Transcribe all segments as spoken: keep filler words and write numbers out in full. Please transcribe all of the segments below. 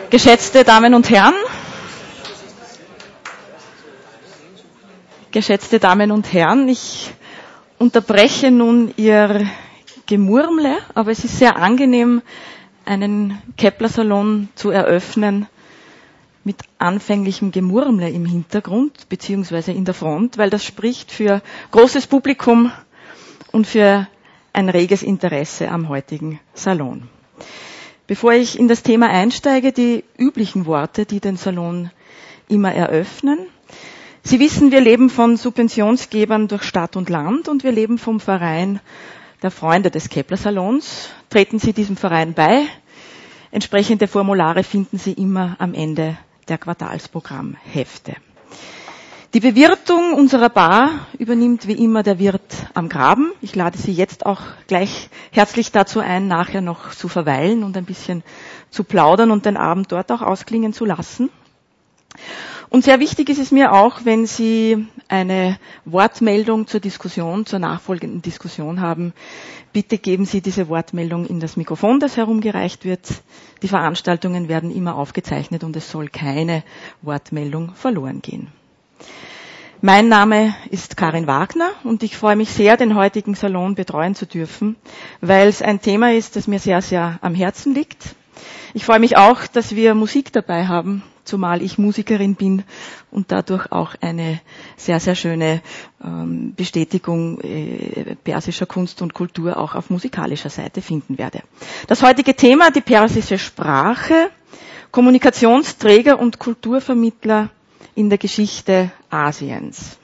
Geschätzte Damen und Herren, geschätzte Damen und Herren, ich unterbreche nun Ihr Gemurmle, aber es ist sehr angenehm, einen Kepler-Salon zu eröffnen mit anfänglichem Gemurmle im Hintergrund beziehungsweise in der Front, weil das spricht für großes Publikum und für ein reges Interesse am heutigen Salon. Bevor ich in das Thema einsteige, die üblichen Worte, die den Salon immer eröffnen. Sie wissen, wir leben von Subventionsgebern durch Stadt und Land und wir leben vom Verein der Freunde des Kepler-Salons. Treten Sie diesem Verein bei. Entsprechende Formulare finden Sie immer am Ende der Quartalsprogrammhefte. Die Bewirtung unserer Bar übernimmt wie immer der Wirt am Graben. Ich lade Sie jetzt auch gleich herzlich dazu ein, nachher noch zu verweilen und ein bisschen zu plaudern und den Abend dort auch ausklingen zu lassen. Und sehr wichtig ist es mir auch, wenn Sie eine Wortmeldung zur Diskussion, zur nachfolgenden Diskussion haben, bitte geben Sie diese Wortmeldung in das Mikrofon, das herumgereicht wird. Die Veranstaltungen werden immer aufgezeichnet und es soll keine Wortmeldung verloren gehen. Mein Name ist Karin Wagner und ich freue mich sehr, den heutigen Salon betreuen zu dürfen, weil es ein Thema ist, das mir sehr, sehr am Herzen liegt. Ich freue mich auch, dass wir Musik dabei haben, zumal ich Musikerin bin und dadurch auch eine sehr, sehr schöne ähm, Bestätigung äh, persischer Kunst und Kultur auch auf musikalischer Seite finden werde. Das heutige Thema, die persische Sprache, Kommunikationsträger und Kulturvermittler in der Geschichte Asiens.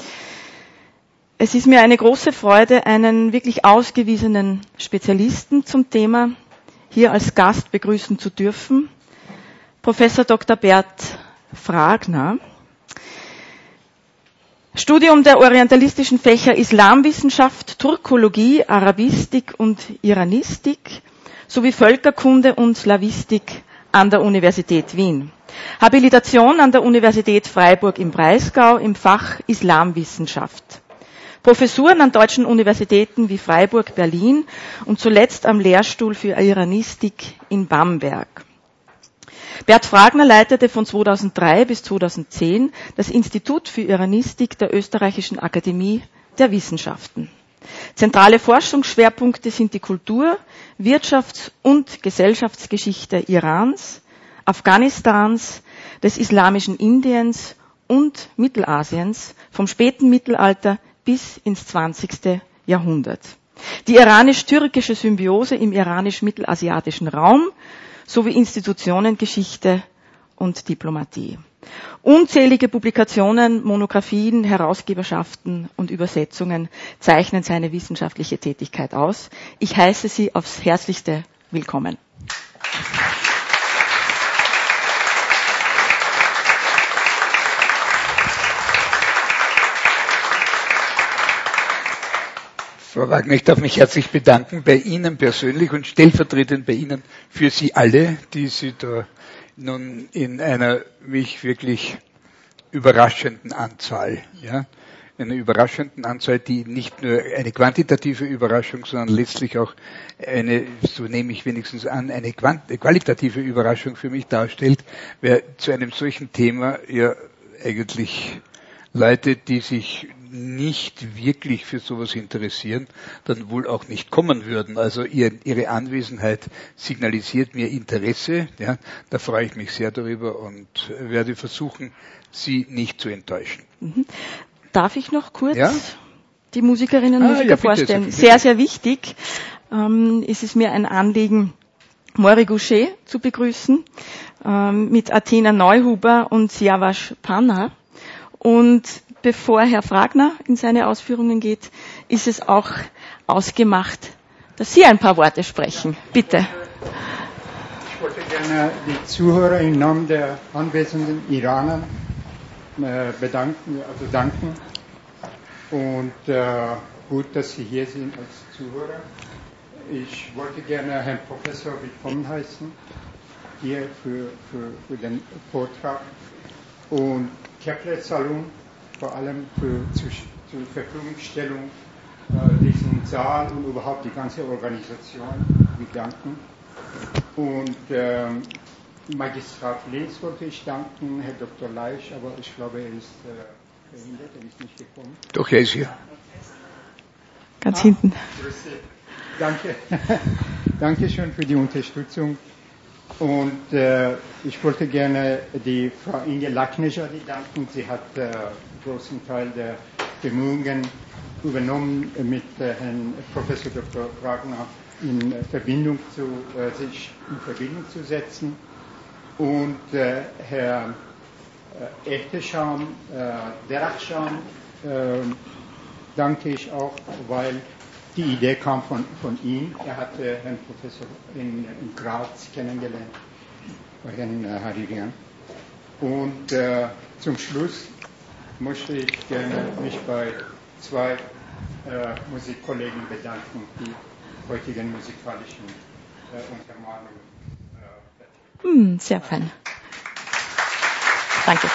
Es ist mir eine große Freude, einen wirklich ausgewiesenen Spezialisten zum Thema hier als Gast begrüßen zu dürfen, Professor Doktor Bert Fragner. Studium der orientalistischen Fächer Islamwissenschaft, Turkologie, Arabistik und Iranistik sowie Völkerkunde und Slawistik an der Universität Wien. Habilitation an der Universität Freiburg im Breisgau im Fach Islamwissenschaft. Professuren an deutschen Universitäten wie Freiburg, Berlin und zuletzt am Lehrstuhl für Iranistik in Bamberg. Bert Fragner leitete von zweitausenddrei bis zweitausendzehn das Institut für Iranistik der Österreichischen Akademie der Wissenschaften. Zentrale Forschungsschwerpunkte sind die Kultur-, Wirtschafts- und Gesellschaftsgeschichte Irans, Afghanistans, des islamischen Indiens und Mittelasiens vom späten Mittelalter bis ins zwanzigste Jahrhundert. Die iranisch-türkische Symbiose im iranisch-mittelasiatischen Raum sowie Institutionengeschichte und Diplomatie. Unzählige Publikationen, Monographien, Herausgeberschaften und Übersetzungen zeichnen seine wissenschaftliche Tätigkeit aus. Ich heiße Sie aufs Herzlichste willkommen. Frau Wagner, ich darf mich herzlich bedanken bei Ihnen persönlich und stellvertretend bei Ihnen für Sie alle, die Sie da nun in einer mich wirklich überraschenden Anzahl, ja, einer überraschenden Anzahl, die nicht nur eine quantitative Überraschung, sondern letztlich auch eine, so nehme ich wenigstens an, eine qualitative Überraschung für mich darstellt, wer zu einem solchen Thema ja eigentlich Leute, die sich nicht wirklich für sowas interessieren, dann wohl auch nicht kommen würden. Also ihr, Ihre Anwesenheit signalisiert mir Interesse. Ja, da freue ich mich sehr darüber und werde versuchen, Sie nicht zu enttäuschen. Mhm. Darf ich noch kurz ja? die Musikerinnen und ah, Musiker ja, vorstellen? bitte, sehr, sehr wichtig. Ähm, ist es mir ein Anliegen, Mori Goucher zu begrüßen, ähm, mit Athena Neuhuber und Siavash Panna. Und bevor Herr Fragner in seine Ausführungen geht, ist es auch ausgemacht, dass Sie ein paar Worte sprechen. Bitte. Ich wollte gerne die Zuhörer im Namen der anwesenden Iraner bedanken, also danken. Und äh, gut, dass Sie hier sind als Zuhörer. Ich wollte gerne Herrn Professor willkommen heißen, hier für, für, für den Vortrag. Und Kepler Salon vor allem für, zu, zur Verfügungstellung äh, diesen Saal und überhaupt die ganze Organisation. Wir danken. Und ähm, Magistrat Linz wollte ich danken, Herr Doktor Leisch, aber ich glaube, er ist äh, verhindert, er ist nicht gekommen. Doch, er ist hier. Ganz ah, hinten. Danke. Danke schön für die Unterstützung. Und äh, ich wollte gerne die Frau Inge Laknežady danken. Sie hat äh, einen großen Teil der Bemühungen übernommen, mit äh, Herrn Professor Doktor Wagner in Verbindung zu, äh, sich in Verbindung zu setzen. Und äh, Herr äh, Ehtesham, äh, Derachsham, äh, danke ich auch, weil die Idee kam von, von ihm. Er hatte Herrn Professor in, in Graz kennengelernt, bei Herrn äh, Haririan. Und äh, zum Schluss möchte ich gerne mich bei zwei äh, Musikkollegen bedanken, die heutigen musikalischen äh, Untermalungen. Äh, hm, sehr fein. Danke.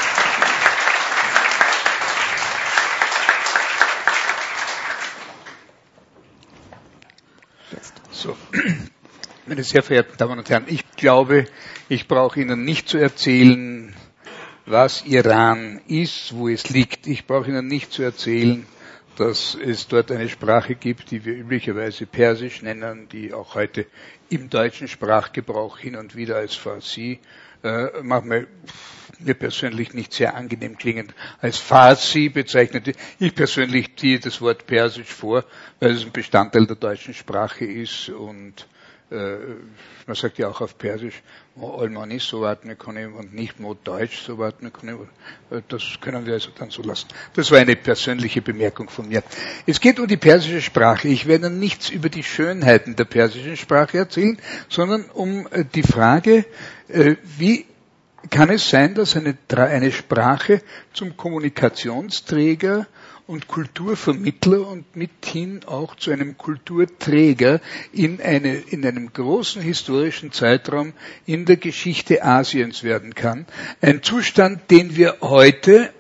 So, meine sehr verehrten Damen und Herren, ich glaube, ich brauche Ihnen nicht zu erzählen, was Iran ist, wo es liegt. Ich brauche Ihnen nicht zu erzählen, dass es dort eine Sprache gibt, die wir üblicherweise Persisch nennen, die auch heute im deutschen Sprachgebrauch hin und wieder als Farsi, äh, manchmal mir persönlich nicht sehr angenehm klingend, als Farsi bezeichnet. Ich persönlich ziehe das Wort Persisch vor, weil es ein Bestandteil der deutschen Sprache ist und äh, man sagt ja auch auf Persisch, Almani so weit mir kann und nicht Mo Deutsch so weit mir kann. Das können wir also dann so lassen. Das war eine persönliche Bemerkung von mir. Es geht um die persische Sprache. Ich werde nichts über die Schönheiten der persischen Sprache erzählen, sondern um die Frage, wie kann es sein, dass eine, eine Sprache zum Kommunikationsträger und Kulturvermittler und mithin auch zu einem Kulturträger in, eine, in einem großen historischen Zeitraum in der Geschichte Asiens werden kann. Ein Zustand, den wir heute,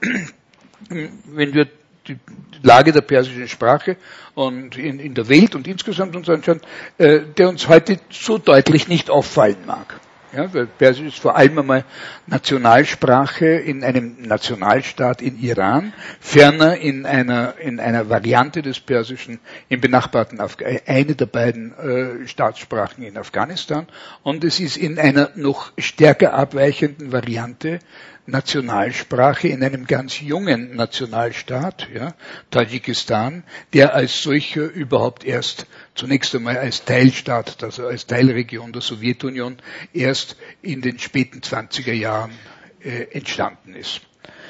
wenn wir die Lage der persischen Sprache und in, in der Welt und insgesamt uns anschauen, äh, der uns heute so deutlich nicht auffallen mag. Ja, weil Persisch ist vor allem einmal Nationalsprache in einem Nationalstaat in Iran, ferner in einer in einer Variante des Persischen im benachbarten Afghanistan, eine der beiden äh, Staatssprachen in Afghanistan, und es ist in einer noch stärker abweichenden Variante Nationalsprache in einem ganz jungen Nationalstaat, ja, Tadschikistan, der als solcher überhaupt erst zunächst einmal als Teilstaat, also als Teilregion der Sowjetunion, erst in den späten zwanziger Jahren äh, entstanden ist.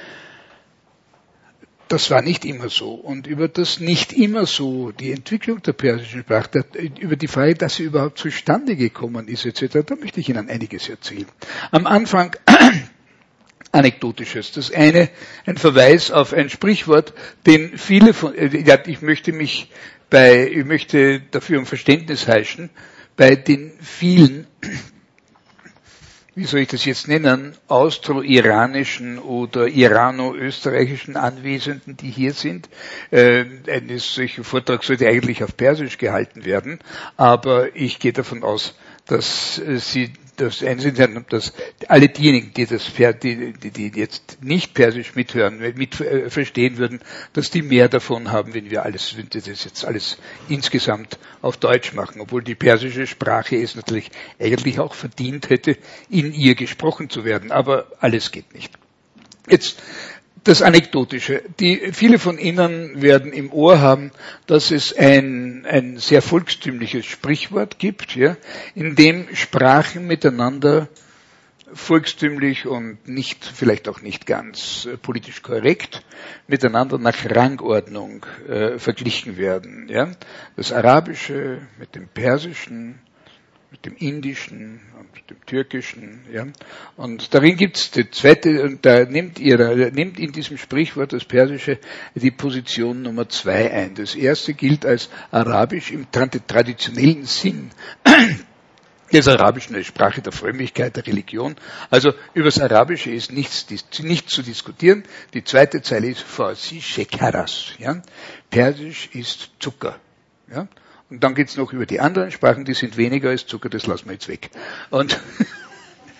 Das war nicht immer so. Und über das nicht immer so, die Entwicklung der persischen Sprache, über die Frage, dass sie überhaupt zustande gekommen ist, et cetera, da möchte ich Ihnen einiges erzählen. Am Anfang Anekdotisches. Das eine, ein Verweis auf ein Sprichwort, den viele von, ja, ich möchte mich bei, ich möchte dafür um Verständnis heischen, bei den vielen, wie soll ich das jetzt nennen, austro-iranischen oder irano-österreichischen Anwesenden, die hier sind. Äh, ein solcher Vortrag sollte eigentlich auf Persisch gehalten werden, aber ich gehe davon aus, dass äh, Sie das einsehen, dass alle diejenigen, die das, die, die, die jetzt nicht Persisch mithören, mit äh, verstehen würden, dass die mehr davon haben, wenn wir alles, wenn wir das jetzt alles insgesamt auf Deutsch machen, obwohl die persische Sprache es natürlich eigentlich auch verdient hätte, in ihr gesprochen zu werden, aber alles geht nicht. Jetzt das Anekdotische. Die, viele von Ihnen werden im Ohr haben, dass es ein, ein sehr volkstümliches Sprichwort gibt, ja, in dem Sprachen miteinander volkstümlich und nicht, vielleicht auch nicht ganz äh, politisch korrekt, miteinander nach Rangordnung äh, verglichen werden. Ja. Das Arabische mit dem Persischen, mit dem Indischen und mit dem Türkischen, ja. Und darin gibt's die zweite, und da nimmt ihre, nimmt in diesem Sprichwort das Persische die Position Nummer zwei ein. Das erste gilt als Arabisch im traditionellen Sinn des Arabischen, als Sprache der Frömmigkeit, der Religion. Also über das Arabische ist nichts, nichts zu diskutieren. Die zweite Zeile ist Farsi Shekaras, ja. Persisch ist Zucker, ja. Und dann geht's noch über die anderen Sprachen, die sind weniger als Zucker, das lassen wir jetzt weg. Und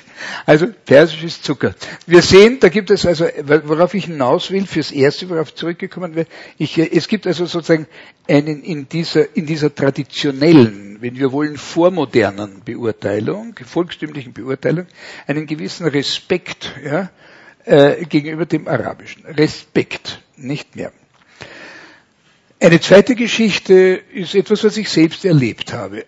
Also Persisch ist Zucker. Wir sehen, da gibt es also, worauf ich hinaus will, fürs Erste, worauf ich zurückgekommen wäre, ich, es gibt also sozusagen einen in dieser, in dieser traditionellen, wenn wir wollen, vormodernen Beurteilung, volkstümlichen Beurteilung, einen gewissen Respekt, ja, äh, gegenüber dem Arabischen. Respekt, nicht mehr. Eine zweite Geschichte ist etwas, was ich selbst erlebt habe.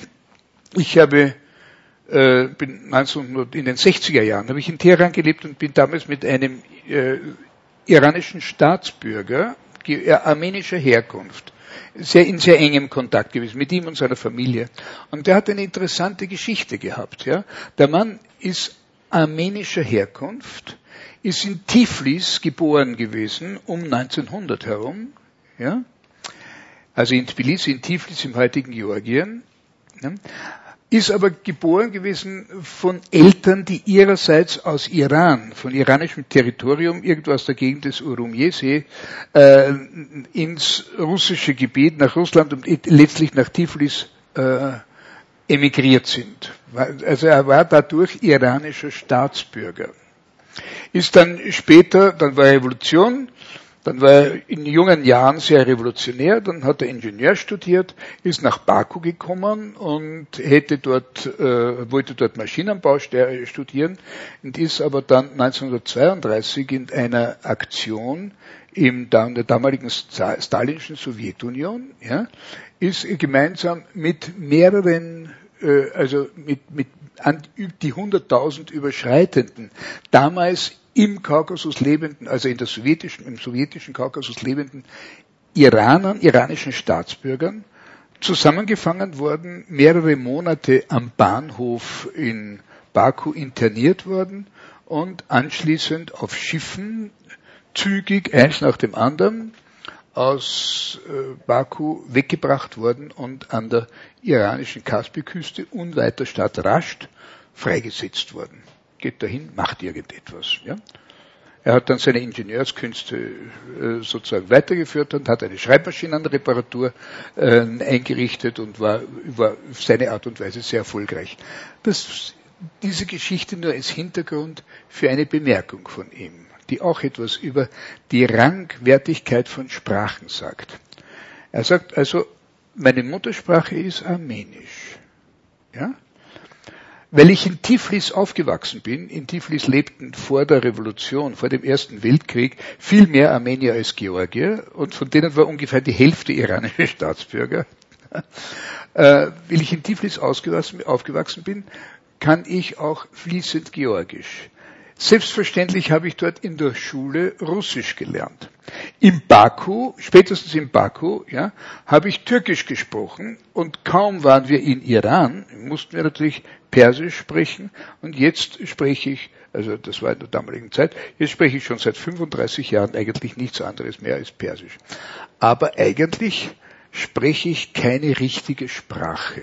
Ich habe äh, bin neunzehnhundert in den sechziger Jahren habe ich in Teheran gelebt und bin damals mit einem äh, iranischen Staatsbürger äh, armenischer Herkunft sehr in sehr engem Kontakt gewesen, mit ihm und seiner Familie. Und der hat eine interessante Geschichte gehabt. Ja. Der Mann ist armenischer Herkunft, ist in Tiflis geboren gewesen um neunzehnhundert herum, ja. Also in Tbilisi, in Tiflis im heutigen Georgien, ja, ist aber geboren gewesen von Eltern, die ihrerseits aus Iran, von iranischem Territorium, irgendwo aus der Gegend des Urumjesee, äh, ins russische Gebiet, nach Russland und letztlich nach Tiflis äh, emigriert sind. Also er war dadurch iranischer Staatsbürger. Ist dann später, dann war Revolution, dann war er in jungen Jahren sehr revolutionär, dann hat er Ingenieur studiert, ist nach Baku gekommen und hätte dort, äh, wollte dort Maschinenbau studieren und ist aber dann neunzehnhundertzweiunddreißig in einer Aktion in der damaligen stalinischen Sowjetunion, ja, ist gemeinsam mit mehreren, äh, also mit, mit an die hunderttausend überschreitenden, damals im Kaukasus lebenden, also in der sowjetischen, im sowjetischen Kaukasus lebenden Iranern, iranischen Staatsbürgern, zusammengefangen worden, mehrere Monate am Bahnhof in Baku interniert worden und anschließend auf Schiffen zügig, eins nach dem anderen, aus äh, Baku weggebracht worden und an der iranischen Kaspiküste unweit der Stadt Rasht freigesetzt worden. Geht dahin, macht irgendetwas. Ja? Er hat dann seine Ingenieurskünste äh, sozusagen weitergeführt und hat eine Schreibmaschinenreparatur äh, eingerichtet und war über seine Art und Weise sehr erfolgreich. Das, diese Geschichte nur als Hintergrund für eine Bemerkung von ihm, die auch etwas über die Rangwertigkeit von Sprachen sagt. Er sagt also, meine Muttersprache ist Armenisch. Ja? Weil ich in Tiflis aufgewachsen bin, in Tiflis lebten vor der Revolution, vor dem Ersten Weltkrieg, viel mehr Armenier als Georgier und von denen war ungefähr die Hälfte iranische Staatsbürger. Äh, weil ich in Tiflis aufgewachsen bin, kann ich auch fließend Georgisch. Selbstverständlich habe ich dort in der Schule Russisch gelernt. Im Baku, spätestens in Baku, ja, habe ich Türkisch gesprochen und kaum waren wir in Iran, mussten wir natürlich Persisch sprechen und jetzt spreche ich, also das war in der damaligen Zeit, jetzt spreche ich schon seit fünfunddreißig Jahren eigentlich nichts anderes mehr als Persisch. Aber eigentlich spreche ich keine richtige Sprache.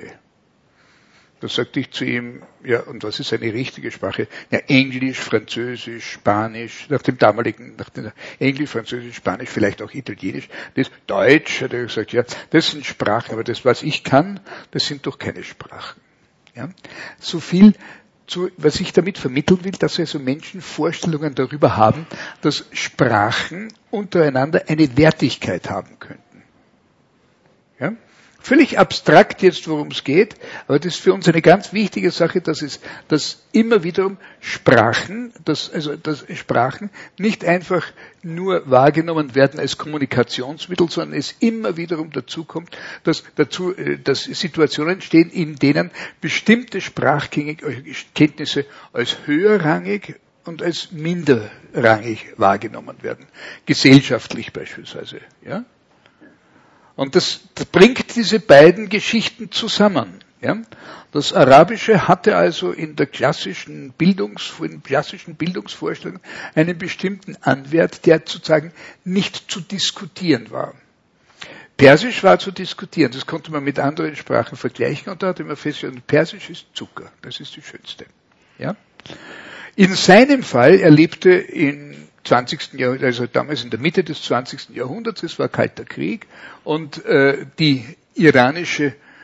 Da sagte ich zu ihm, ja, und was ist eine richtige Sprache? Ja, Englisch, Französisch, Spanisch, nach dem damaligen, nach dem Englisch, Französisch, Spanisch, vielleicht auch Italienisch. Das Deutsch, hat er gesagt, ja, das sind Sprachen, aber das, was ich kann, das sind doch keine Sprachen. Ja, so viel zu, was ich damit vermitteln will, dass also Menschen Vorstellungen darüber haben, dass Sprachen untereinander eine Wertigkeit haben könnten. Ja? Völlig abstrakt jetzt, worum es geht, aber das ist für uns eine ganz wichtige Sache, dass es, dass immer wiederum Sprachen, dass, also, dass Sprachen nicht einfach nur wahrgenommen werden als Kommunikationsmittel, sondern es immer wiederum dazu kommt, dass dazu, dass Situationen entstehen, in denen bestimmte Sprachkenntnisse als höherrangig und als minderrangig wahrgenommen werden. Gesellschaftlich beispielsweise, ja. Und das bringt diese beiden Geschichten zusammen. Ja? Das Arabische hatte also in der klassischen Bildungs, in klassischen Bildungsvorstellung einen bestimmten Anwert, der sozusagen nicht zu diskutieren war. Persisch war zu diskutieren, das konnte man mit anderen Sprachen vergleichen und da hat man festgestellt, Persisch ist Zucker, das ist die schönste. Ja? In seinem Fall, er lebte in zwanzigsten Jahrhundert, also damals in der Mitte des zwanzigsten Jahrhunderts, es war Kalter Krieg und äh, die iranische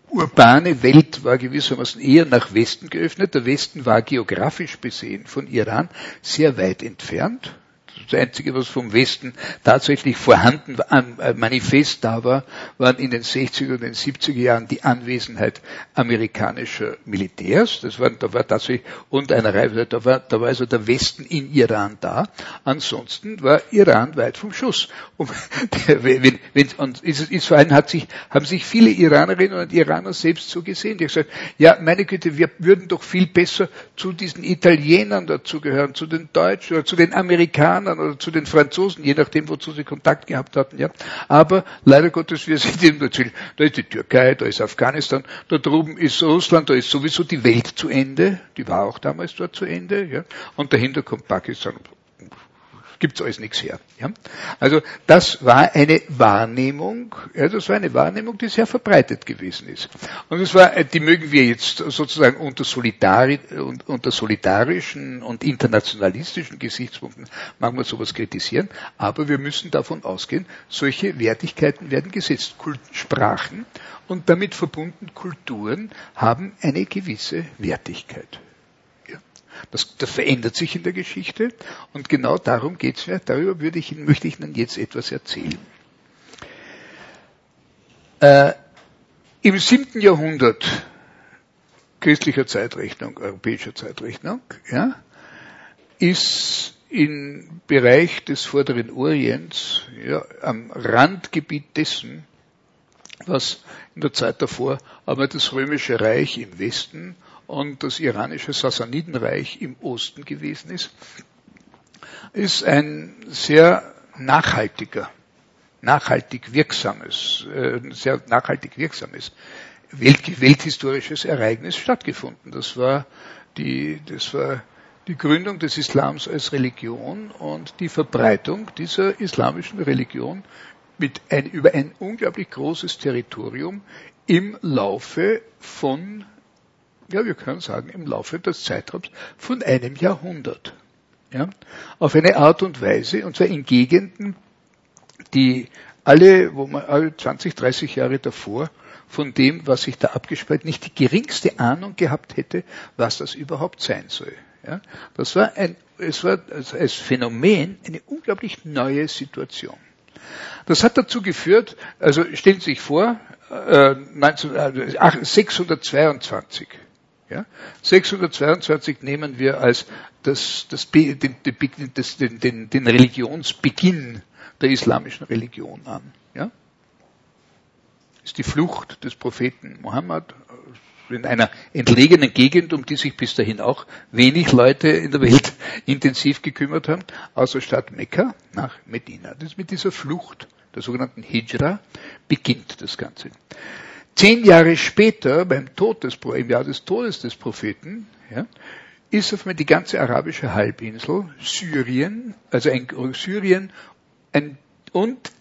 urbane Welt war gewissermaßen eher nach Westen geöffnet. Der Westen war geografisch besehen von Iran sehr weit entfernt. Das Einzige, was vom Westen tatsächlich vorhanden war, manifest da war, waren in den sechziger und den siebziger Jahren die Anwesenheit amerikanischer Militärs. Das war, da war tatsächlich, und einer Reihe, da war, da war also der Westen in Iran da. Ansonsten war Iran weit vom Schuss. Und, wenn, wenn, und ist, ist vor allem hat sich, haben sich viele Iranerinnen und Iraner selbst so gesehen. Die haben gesagt, ja, meine Güte, wir würden doch viel besser zu diesen Italienern dazugehören, zu den Deutschen oder zu den Amerikanern oder zu den Franzosen, je nachdem, wozu sie Kontakt gehabt hatten, ja. Aber leider Gottes, wir sind eben natürlich, da ist die Türkei, da ist Afghanistan, da drüben ist Russland, da ist sowieso die Welt zu Ende, die war auch damals dort zu Ende, ja. Und dahinter kommt Pakistan. Gibt's alles nichts her. Ja? Also das war eine Wahrnehmung, ja, das war eine Wahrnehmung, die sehr verbreitet gewesen ist. Und es war, die mögen wir jetzt sozusagen unter, solidari, unter solidarischen und internationalistischen Gesichtspunkten manchmal sowas kritisieren, aber wir müssen davon ausgehen, solche Wertigkeiten werden gesetzt. Sprachen und damit verbunden Kulturen haben eine gewisse Wertigkeit. Das, das verändert sich in der Geschichte und genau darum geht's mir. Darüber würde ich, möchte ich Ihnen jetzt etwas erzählen. Äh, Im siebten Jahrhundert christlicher Zeitrechnung, europäischer Zeitrechnung, ja, ist im Bereich des Vorderen Orients, ja, am Randgebiet dessen, was in der Zeit davor aber das Römische Reich im Westen und das iranische Sassanidenreich im Osten gewesen ist, ist ein sehr nachhaltiger, nachhaltig wirksames, äh, sehr nachhaltig wirksames Welt, welthistorisches Ereignis stattgefunden. Das war die, das war die Gründung des Islams als Religion und die Verbreitung dieser islamischen Religion mit ein, über ein unglaublich großes Territorium im Laufe von Ja, wir können sagen, im Laufe des Zeitraums von einem Jahrhundert. Ja, auf eine Art und Weise, und zwar in Gegenden, die alle, wo man alle zwanzig, dreißig Jahre davor von dem, was sich da abgespielt, nicht die geringste Ahnung gehabt hätte, was das überhaupt sein soll. Ja, das war ein, es war als Phänomen eine unglaublich neue Situation. Das hat dazu geführt, also stellen Sie sich vor, äh, sechshundertzweiundzwanzig. Ja, sechshundertzweiundzwanzig nehmen wir als das, das, den, den, den, den Religionsbeginn der islamischen Religion an. Ja, ist die Flucht des Propheten Mohammed in einer entlegenen Gegend, um die sich bis dahin auch wenig Leute in der Welt intensiv gekümmert haben, aus der Stadt Mekka nach Medina. Das ist mit dieser Flucht, der sogenannten Hijra, beginnt das Ganze. Zehn Jahre später, beim Tod des, im Jahr des Todes des Propheten, ja, ist auf einmal die ganze arabische Halbinsel, Syrien, also ein, Syrien ein, und,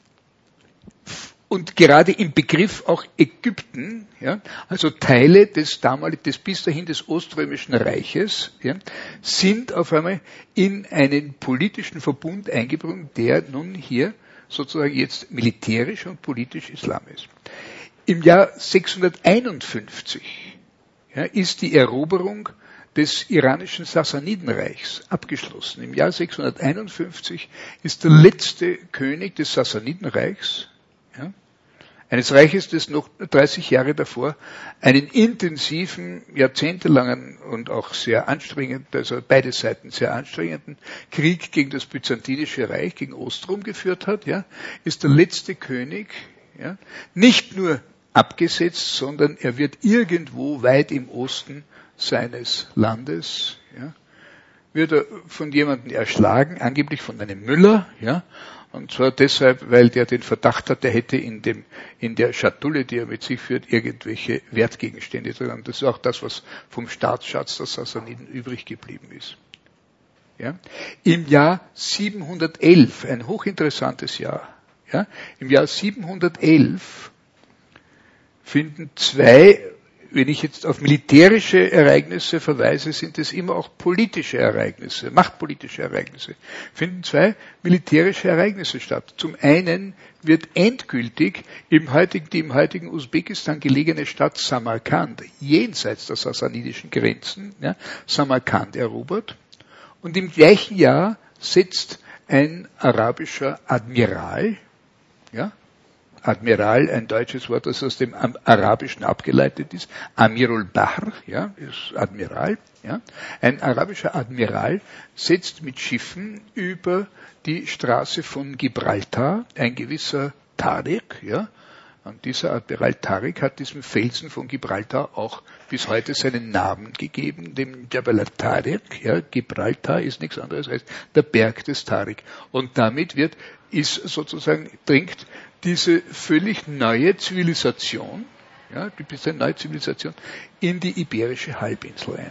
und gerade im Begriff auch Ägypten, ja, also Teile des damaligen, des bis dahin des Oströmischen Reiches, ja, sind auf einmal in einen politischen Verbund eingebunden, der nun hier sozusagen jetzt militärisch und politisch Islam ist. Im Jahr sechshunderteinundfünfzig ja, ist die Eroberung des iranischen Sassanidenreichs abgeschlossen. Im Jahr sechshunderteinundfünfzig ist der letzte König des Sassanidenreichs, ja, eines Reiches, das noch dreißig Jahre davor einen intensiven, jahrzehntelangen und auch sehr anstrengenden, also beide Seiten sehr anstrengenden Krieg gegen das Byzantinische Reich, gegen Ostrom geführt hat, ja, ist der letzte König, ja, nicht nur abgesetzt, sondern er wird irgendwo weit im Osten seines Landes, ja, wird er von jemandem erschlagen, angeblich von einem Müller, ja, und zwar deshalb, weil der den Verdacht hat, er hätte in dem, in der Schatulle, die er mit sich führt, irgendwelche Wertgegenstände drin. Und das ist auch das, was vom Staatsschatz der Sassaniden übrig geblieben ist. Ja. Im Jahr siebenhundertelf, ein hochinteressantes Jahr, ja, im Jahr siebenhundertelf finden zwei wenn ich jetzt auf militärische Ereignisse verweise, sind es immer auch politische Ereignisse, machtpolitische Ereignisse. Finden zwei militärische Ereignisse statt. Zum einen wird endgültig im heutigen, die im heutigen Usbekistan gelegene Stadt Samarkand, jenseits der sasanidischen Grenzen, ja, Samarkand erobert. Und im gleichen Jahr setzt ein arabischer Admiral, ja, Admiral, ein deutsches Wort, das aus dem Arabischen abgeleitet ist, Amirul Bahr, ja, ist Admiral, ja. Ein arabischer Admiral setzt mit Schiffen über die Straße von Gibraltar, ein gewisser Tariq, ja. Und dieser Admiral Tariq hat diesem Felsen von Gibraltar auch bis heute seinen Namen gegeben, dem Jabal al-Tariq, ja. Gibraltar ist nichts anderes als der Berg des Tariq. Und damit wird, ist sozusagen, dringt diese völlig neue Zivilisation, ja, die bisher neue Zivilisation, in die iberische Halbinsel ein.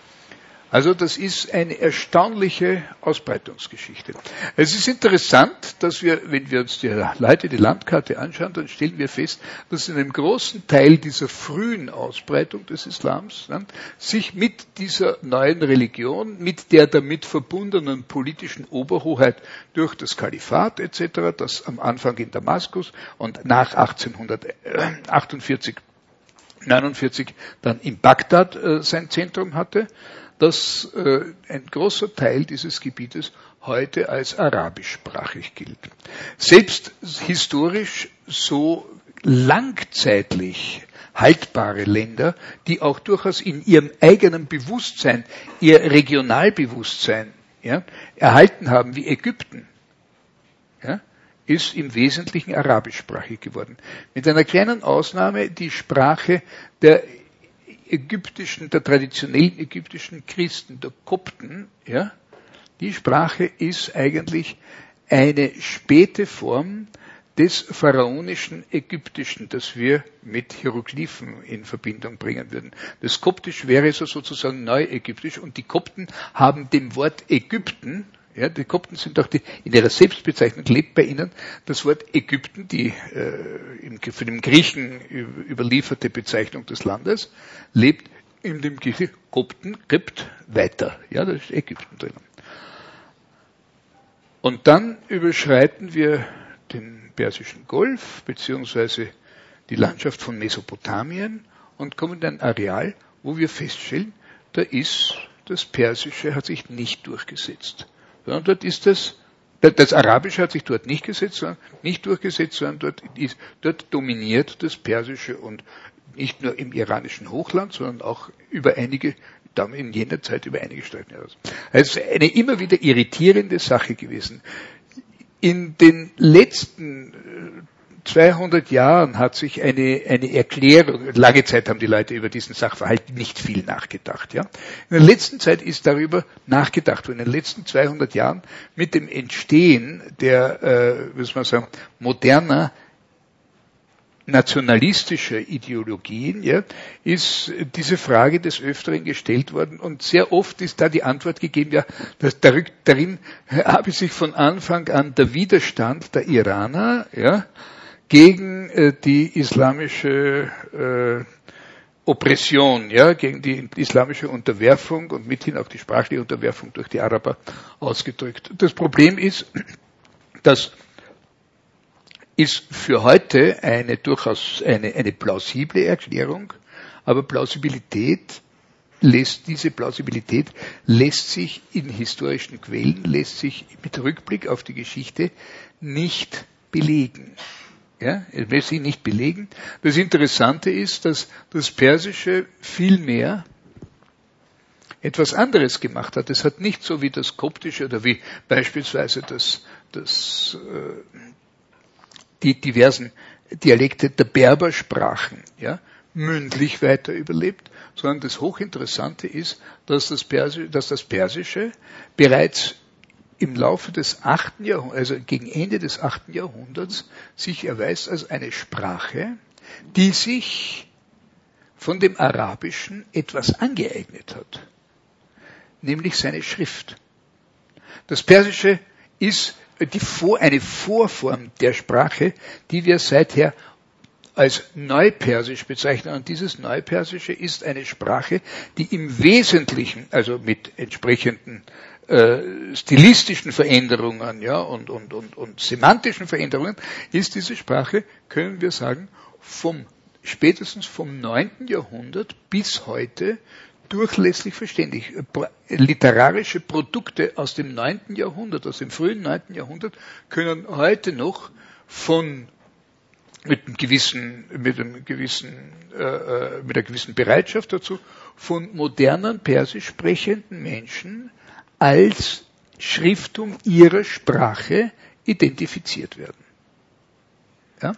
Also das ist eine erstaunliche Ausbreitungsgeschichte. Es ist interessant, dass wir, wenn wir uns die Leute die Landkarte anschauen, dann stellen wir fest, dass in einem großen Teil dieser frühen Ausbreitung des Islams ja, sich mit dieser neuen Religion, mit der damit verbundenen politischen Oberhoheit durch das Kalifat et cetera, das am Anfang in Damaskus und nach achtzehnhundertachtundvierzig, neunundvierzig dann in Bagdad äh, sein Zentrum hatte, dass äh, ein großer Teil dieses Gebietes heute als arabischsprachig gilt. Selbst historisch so langzeitlich haltbare Länder, die auch durchaus in ihrem eigenen Bewusstsein, ihr Regionalbewusstsein ja, erhalten haben, wie Ägypten, ja, ist im Wesentlichen arabischsprachig geworden. Mit einer kleinen Ausnahme, die Sprache der ägyptischen, der traditionellen ägyptischen Christen, der Kopten, ja, die Sprache ist eigentlich eine späte Form des pharaonischen Ägyptischen, das wir mit Hieroglyphen in Verbindung bringen würden. Das Koptisch wäre so sozusagen Neuägyptisch und die Kopten haben dem Wort Ägypten, ja, die Kopten sind auch die, in ihrer Selbstbezeichnung lebt bei ihnen das Wort Ägypten, die äh, im, für den Griechen überlieferte Bezeichnung des Landes, lebt in dem Griechen Kopten, Krypt, weiter. Ja, da ist Ägypten drin. Und dann überschreiten wir den Persischen Golf, beziehungsweise die Landschaft von Mesopotamien und kommen in ein Areal, wo wir feststellen, da ist das Persische hat sich nicht durchgesetzt. Sondern dort ist das, das Arabische hat sich dort nicht gesetzt, sondern nicht durchgesetzt, sondern dort ist, dort dominiert das Persische und nicht nur im iranischen Hochland, sondern auch über einige, in jener Zeit über einige Strecken heraus. Also eine immer wieder irritierende Sache gewesen. In den letzten zweihundert Jahren hat sich eine, eine Erklärung, lange Zeit haben die Leute über diesen Sachverhalt nicht viel nachgedacht, ja. In der letzten Zeit ist darüber nachgedacht worden. In den letzten zweihundert Jahren mit dem Entstehen der, äh, wie soll man sagen, moderner nationalistischer Ideologien, ja, ist diese Frage des Öfteren gestellt worden und sehr oft ist da die Antwort gegeben, ja, dass darin habe sich von Anfang an der Widerstand der Iraner, ja, gegen äh, die islamische äh, Oppression, ja, gegen die islamische Unterwerfung und mithin auch die sprachliche Unterwerfung durch die Araber ausgedrückt. Das Problem ist, dass ist für heute eine durchaus eine, eine plausible Erklärung, aber Plausibilität lässt, diese Plausibilität lässt sich in historischen Quellen, lässt sich mit Rückblick auf die Geschichte nicht belegen. Ja, es lässt sich nicht belegen. Das Interessante ist, dass das Persische vielmehr etwas anderes gemacht hat. Es hat nicht so wie das Koptische oder wie beispielsweise das, das äh, die diversen Dialekte der Berbersprachen, ja, mündlich weiter überlebt, sondern das Hochinteressante ist, dass das Persische, dass das Persische bereits im Laufe des achten Jahrhunderts, also gegen Ende des achten Jahrhunderts, sich erweist als eine Sprache, die sich von dem Arabischen etwas angeeignet hat, nämlich seine Schrift. Das Persische ist die Vor, eine Vorform der Sprache, die wir seither als Neupersisch bezeichnen. Und dieses Neupersische ist eine Sprache, die im Wesentlichen, also mit entsprechenden äh, stilistischen Veränderungen, ja, und, und, und, und semantischen Veränderungen, ist diese Sprache, können wir sagen, vom, spätestens vom neunten Jahrhundert bis heute durchlässig verständlich. Literarische Produkte aus dem neunten Jahrhundert, aus dem frühen neunten Jahrhundert, können heute noch von mit einem gewissen, mit einem gewissen, äh, mit einer gewissen Bereitschaft dazu, von modernen persisch sprechenden Menschen als Schriftung ihrer Sprache identifiziert werden. Ja?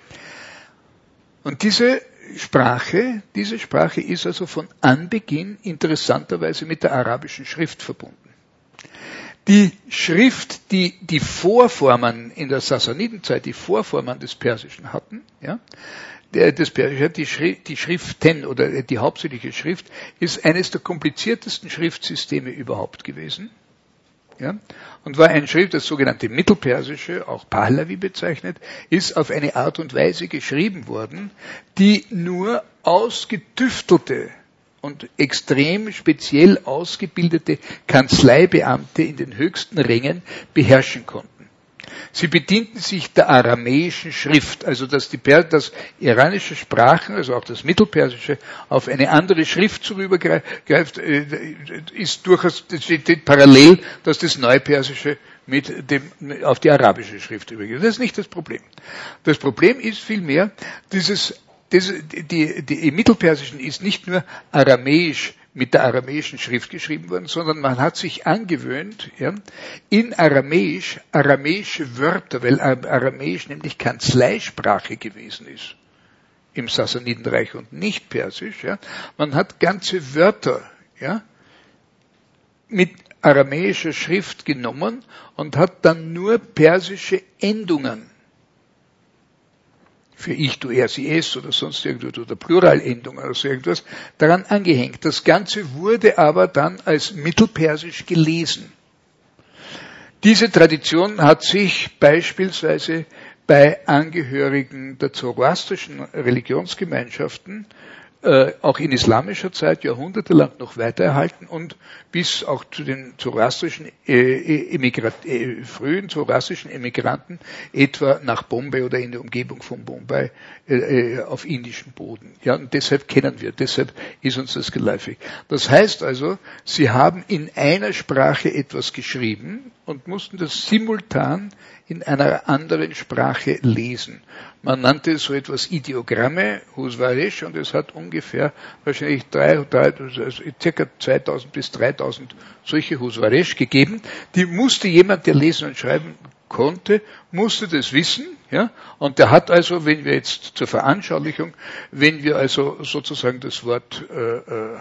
Und diese Sprache, diese Sprache ist also von Anbeginn interessanterweise mit der arabischen Schrift verbunden. Die Schrift, die die Vorformen in der Sassanidenzeit, die Vorformen des Persischen hatten, ja, der, des Persischen, die, Schrift, die Schriften oder die hauptsächliche Schrift, ist eines der kompliziertesten Schriftsysteme überhaupt gewesen. Ja, und war ein Schrift, das sogenannte Mittelpersische, auch Pahlavi bezeichnet, ist auf eine Art und Weise geschrieben worden, die nur ausgetüftelte und extrem speziell ausgebildete Kanzleibeamte in den höchsten Rängen beherrschen konnten. Sie bedienten sich der aramäischen Schrift, also dass die per- dass iranische Sprachen, also auch das Mittelpersische, auf eine andere Schrift zurückgreift, ist durchaus das steht parallel, dass das Neupersische mit dem auf die arabische Schrift übergeht. Das ist nicht das Problem. Das Problem ist vielmehr dieses Das, die, die, im Mittelpersischen ist nicht nur aramäisch mit der aramäischen Schrift geschrieben worden, sondern man hat sich angewöhnt, ja, in aramäisch, aramäische Wörter, weil aramäisch nämlich Kanzleisprache gewesen ist im Sassanidenreich und nicht persisch, ja. Man hat ganze Wörter, ja, mit aramäischer Schrift genommen und hat dann nur persische Endungen für ich, du, er, sie, es oder sonst irgendwas oder Pluralendungen oder so irgendwas daran angehängt. Das Ganze wurde aber dann als Mittelpersisch gelesen. Diese Tradition hat sich beispielsweise bei Angehörigen der zoroastrischen Religionsgemeinschaften äh, auch in islamischer Zeit jahrhundertelang noch weiter erhalten und bis auch zu den zoroastrischen äh, Emigrat, äh, frühen zoroastrischen Emigranten, etwa nach Bombay oder in der Umgebung von Bombay äh, auf indischem Boden. Ja, und deshalb kennen wir, deshalb ist uns das geläufig. Das heißt also, sie haben in einer Sprache etwas geschrieben und mussten das simultan in einer anderen Sprache lesen. Man nannte so etwas Ideogramme, Husvaresh, und es hat ungefähr wahrscheinlich drei, drei, also circa zweitausend bis dreitausend solche Husvaresh gegeben. Die musste jemand, der lesen und schreiben konnte, musste das wissen, ja, und der hat also, wenn wir jetzt zur Veranschaulichung, wenn wir also sozusagen das Wort, äh, äh,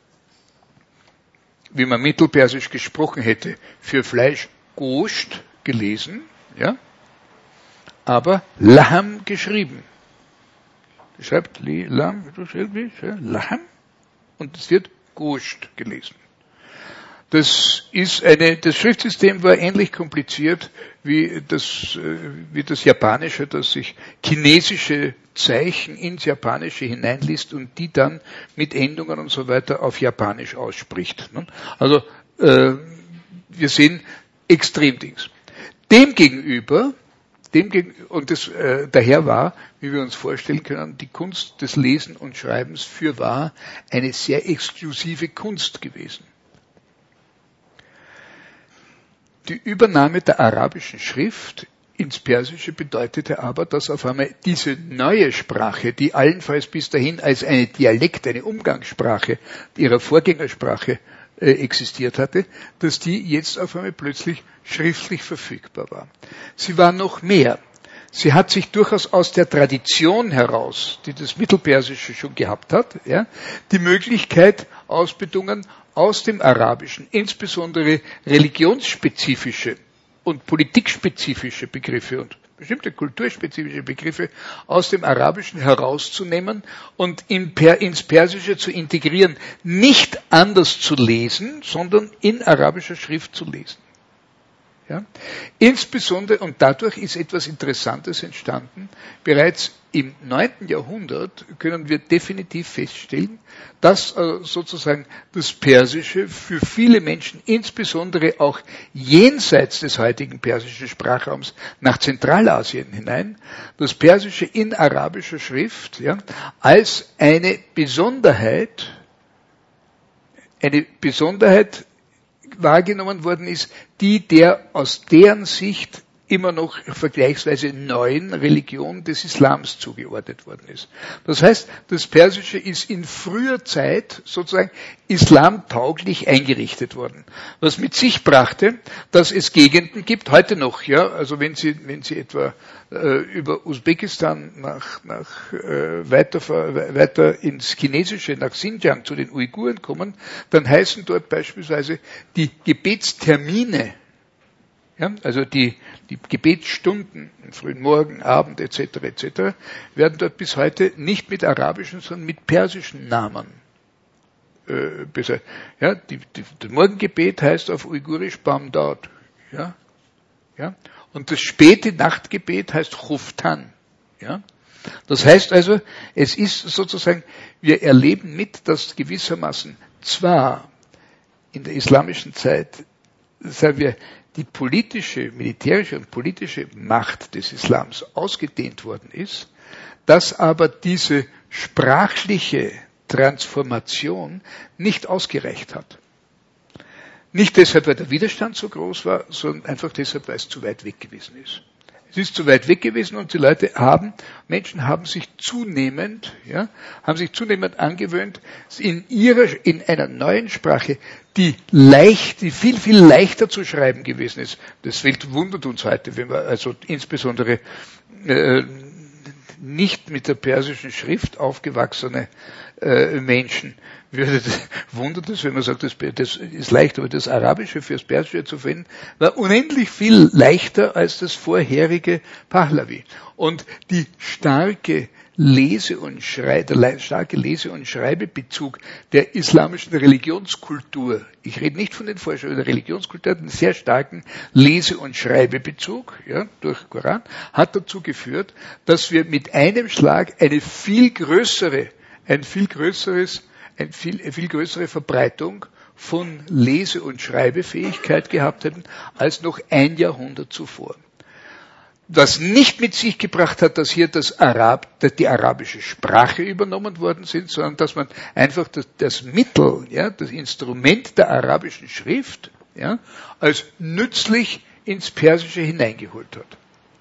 wie man mittelpersisch gesprochen hätte, für Fleisch Gosht gelesen, ja, aber Laham geschrieben. Schreibt Laham, Laham, und es wird Gosht gelesen. Das ist eine, das Schriftsystem war ähnlich kompliziert wie das, wie das Japanische, das sich chinesische Zeichen ins Japanische hineinliest und die dann mit Endungen und so weiter auf Japanisch ausspricht. Also, äh, wir sehen Extremdings. Demgegenüber, dem und das, äh, daher war, wie wir uns vorstellen können, die Kunst des Lesen und Schreibens fürwahr eine sehr exklusive Kunst gewesen. Die Übernahme der arabischen Schrift ins Persische bedeutete aber, dass auf einmal diese neue Sprache, die allenfalls bis dahin als eine Dialekt, eine Umgangssprache ihrer Vorgängersprache äh, existiert hatte, dass die jetzt auf einmal plötzlich schriftlich verfügbar war. Sie war noch mehr. Sie hat sich durchaus aus der Tradition heraus, die das Mittelpersische schon gehabt hat, ja, die Möglichkeit ausbedungen, aus dem Arabischen, insbesondere religionsspezifische und politikspezifische Begriffe und bestimmte kulturspezifische Begriffe aus dem Arabischen herauszunehmen und in per, ins Persische zu integrieren, nicht anders zu lesen, sondern in arabischer Schrift zu lesen. Ja? Insbesondere, und dadurch ist etwas Interessantes entstanden, bereits im neunten Jahrhundert können wir definitiv feststellen, dass äh, sozusagen das Persische für viele Menschen, insbesondere auch jenseits des heutigen persischen Sprachraums nach Zentralasien hinein, das Persische in arabischer Schrift ja, als eine Besonderheit, eine Besonderheit wahrgenommen worden ist, die der aus deren Sicht immer noch vergleichsweise neuen Religion des Islams zugeordnet worden ist. Das heißt, das Persische ist in früher Zeit sozusagen islamtauglich eingerichtet worden. Was mit sich brachte, dass es Gegenden gibt, heute noch, ja, also wenn Sie, wenn Sie etwa äh, über Usbekistan nach, nach äh, weiter, weiter ins Chinesische, nach Xinjiang zu den Uiguren kommen, dann heißen dort beispielsweise die Gebetstermine, ja, also die, die Gebetsstunden, am frühen Morgen, Abend et cetera et cetera, werden dort bis heute nicht mit arabischen, sondern mit persischen Namen äh, besser. Ja, die, die, das Morgengebet heißt auf Uigurisch Bamdad. Ja, ja, und das späte Nachtgebet heißt Khuftan. Ja, das heißt also, es ist sozusagen, wir erleben mit, dass gewissermaßen zwar in der islamischen Zeit, sagen wir, die politische, militärische und politische Macht des Islams ausgedehnt worden ist, dass aber diese sprachliche Transformation nicht ausgereicht hat. Nicht deshalb, weil der Widerstand so groß war, sondern einfach deshalb, weil es zu weit weg gewesen ist. Es ist zu weit weg gewesen und die Leute haben, Menschen haben sich zunehmend, ja, haben sich zunehmend angewöhnt, in ihrer, in einer neuen Sprache, die leicht, die viel, viel leichter zu schreiben gewesen ist. Das Welt wundert uns heute, wenn wir also insbesondere äh, nicht mit der persischen Schrift aufgewachsene äh, Menschen, würde das, wundert es, wenn man sagt, das, das ist leicht, aber das Arabische fürs Persische zu finden, war unendlich viel leichter als das vorherige Pahlavi. Und die starke Lese- und Schrei, der starke Lese- und Schreibebezug der islamischen Religionskultur, ich rede nicht von den Vorstellungen der Religionskultur, einen sehr starken Lese- und Schreibebezug, ja, durch Koran, hat dazu geführt, dass wir mit einem Schlag eine viel größere, ein viel größeres eine viel, eine viel größere Verbreitung von Lese- und Schreibefähigkeit gehabt hätten, als noch ein Jahrhundert zuvor. Was nicht mit sich gebracht hat, dass hier das Arab, die arabische Sprache übernommen worden sind, sondern dass man einfach das, das Mittel, ja, das Instrument der arabischen Schrift, ja, als nützlich ins Persische hineingeholt hat.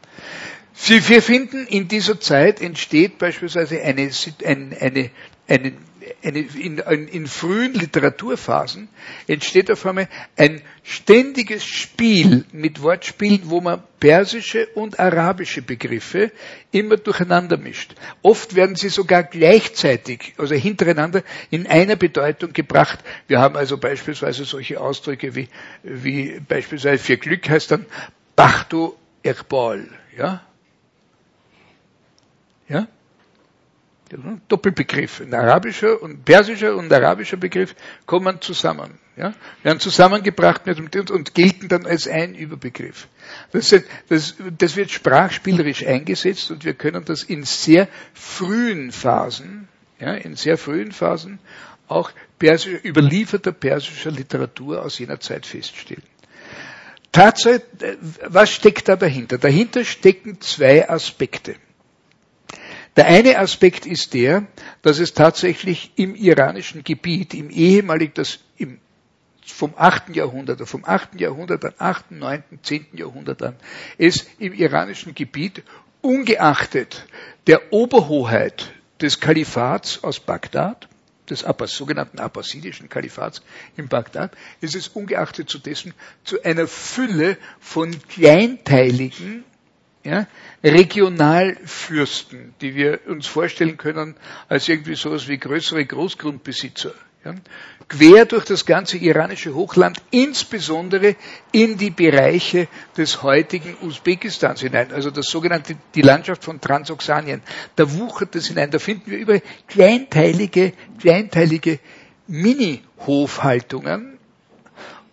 Sie, wir finden, in dieser Zeit entsteht beispielsweise eine, eine, eine, eine Eine, in, in, in frühen Literaturphasen entsteht auf einmal ein ständiges Spiel mit Wortspielen, wo man persische und arabische Begriffe immer durcheinander mischt. Oft werden sie sogar gleichzeitig, also hintereinander, in einer Bedeutung gebracht. Wir haben also beispielsweise solche Ausdrücke wie, wie beispielsweise für Glück heißt dann Bachtu Iqbal, ja? Ja? Doppelbegriff. Ein arabischer und persischer und arabischer Begriff kommen zusammen, ja, werden zusammengebracht mit und, und gelten dann als ein Überbegriff. Das, das, das wird sprachspielerisch eingesetzt und wir können das in sehr frühen Phasen, ja, in sehr frühen Phasen auch persischer, überlieferter persischer Literatur aus jener Zeit feststellen. Tatsache, was steckt da dahinter? Dahinter stecken zwei Aspekte. Der eine Aspekt ist der, dass es tatsächlich im iranischen Gebiet, im ehemaligen, das im, vom achten Jahrhundert, vom achten Jahrhundert an, achten, neunten, zehnten Jahrhundert an, es im iranischen Gebiet, ungeachtet der Oberhoheit des Kalifats aus Bagdad, des Abbas, sogenannten abbasidischen Kalifats in Bagdad, ist es ungeachtet zu dessen zu einer Fülle von kleinteiligen, ja, Regionalfürsten, die wir uns vorstellen können als irgendwie sowas wie größere Großgrundbesitzer, ja, quer durch das ganze iranische Hochland, insbesondere in die Bereiche des heutigen Usbekistans hinein, also das sogenannte, die Landschaft von Transoxanien, da wuchert es hinein, da finden wir überall kleinteilige, kleinteilige Mini-Hofhaltungen.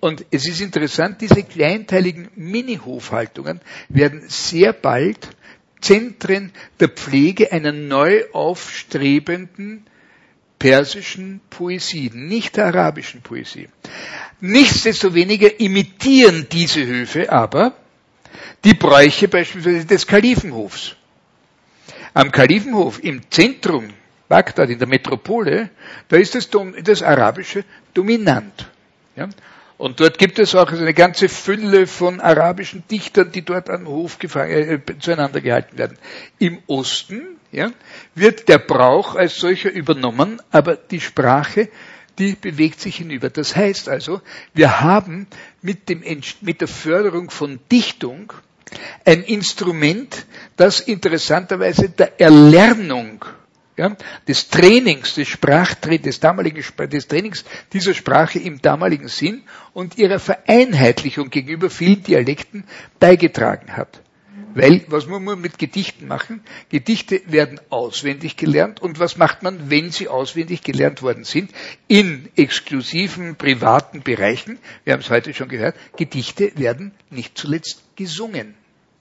Und es ist interessant, diese kleinteiligen Mini-Hofhaltungen werden sehr bald Zentren der Pflege einer neu aufstrebenden persischen Poesie, nicht der arabischen Poesie. Nichtsdestoweniger imitieren diese Höfe aber die Bräuche beispielsweise des Kalifenhofs. Am Kalifenhof im Zentrum Bagdad, in der Metropole, da ist das, das Arabische dominant. Ja? Und dort gibt es auch eine ganze Fülle von arabischen Dichtern, die dort am Hof gefangen, äh, zueinander gehalten werden. Im Osten ja, wird der Brauch als solcher übernommen, aber die Sprache, die bewegt sich hinüber. Das heißt also, wir haben mit, dem, mit der Förderung von Dichtung ein Instrument, das interessanterweise der Erlernung, ja, des Trainings, des Sprachtrainings, des damaligen, des Trainings dieser Sprache im damaligen Sinn und ihrer Vereinheitlichung gegenüber vielen Dialekten beigetragen hat. Weil, was muss man mit Gedichten machen? Gedichte werden auswendig gelernt. Und was macht man, wenn sie auswendig gelernt worden sind? In exklusiven, privaten Bereichen, wir haben es heute schon gehört, Gedichte werden nicht zuletzt gesungen.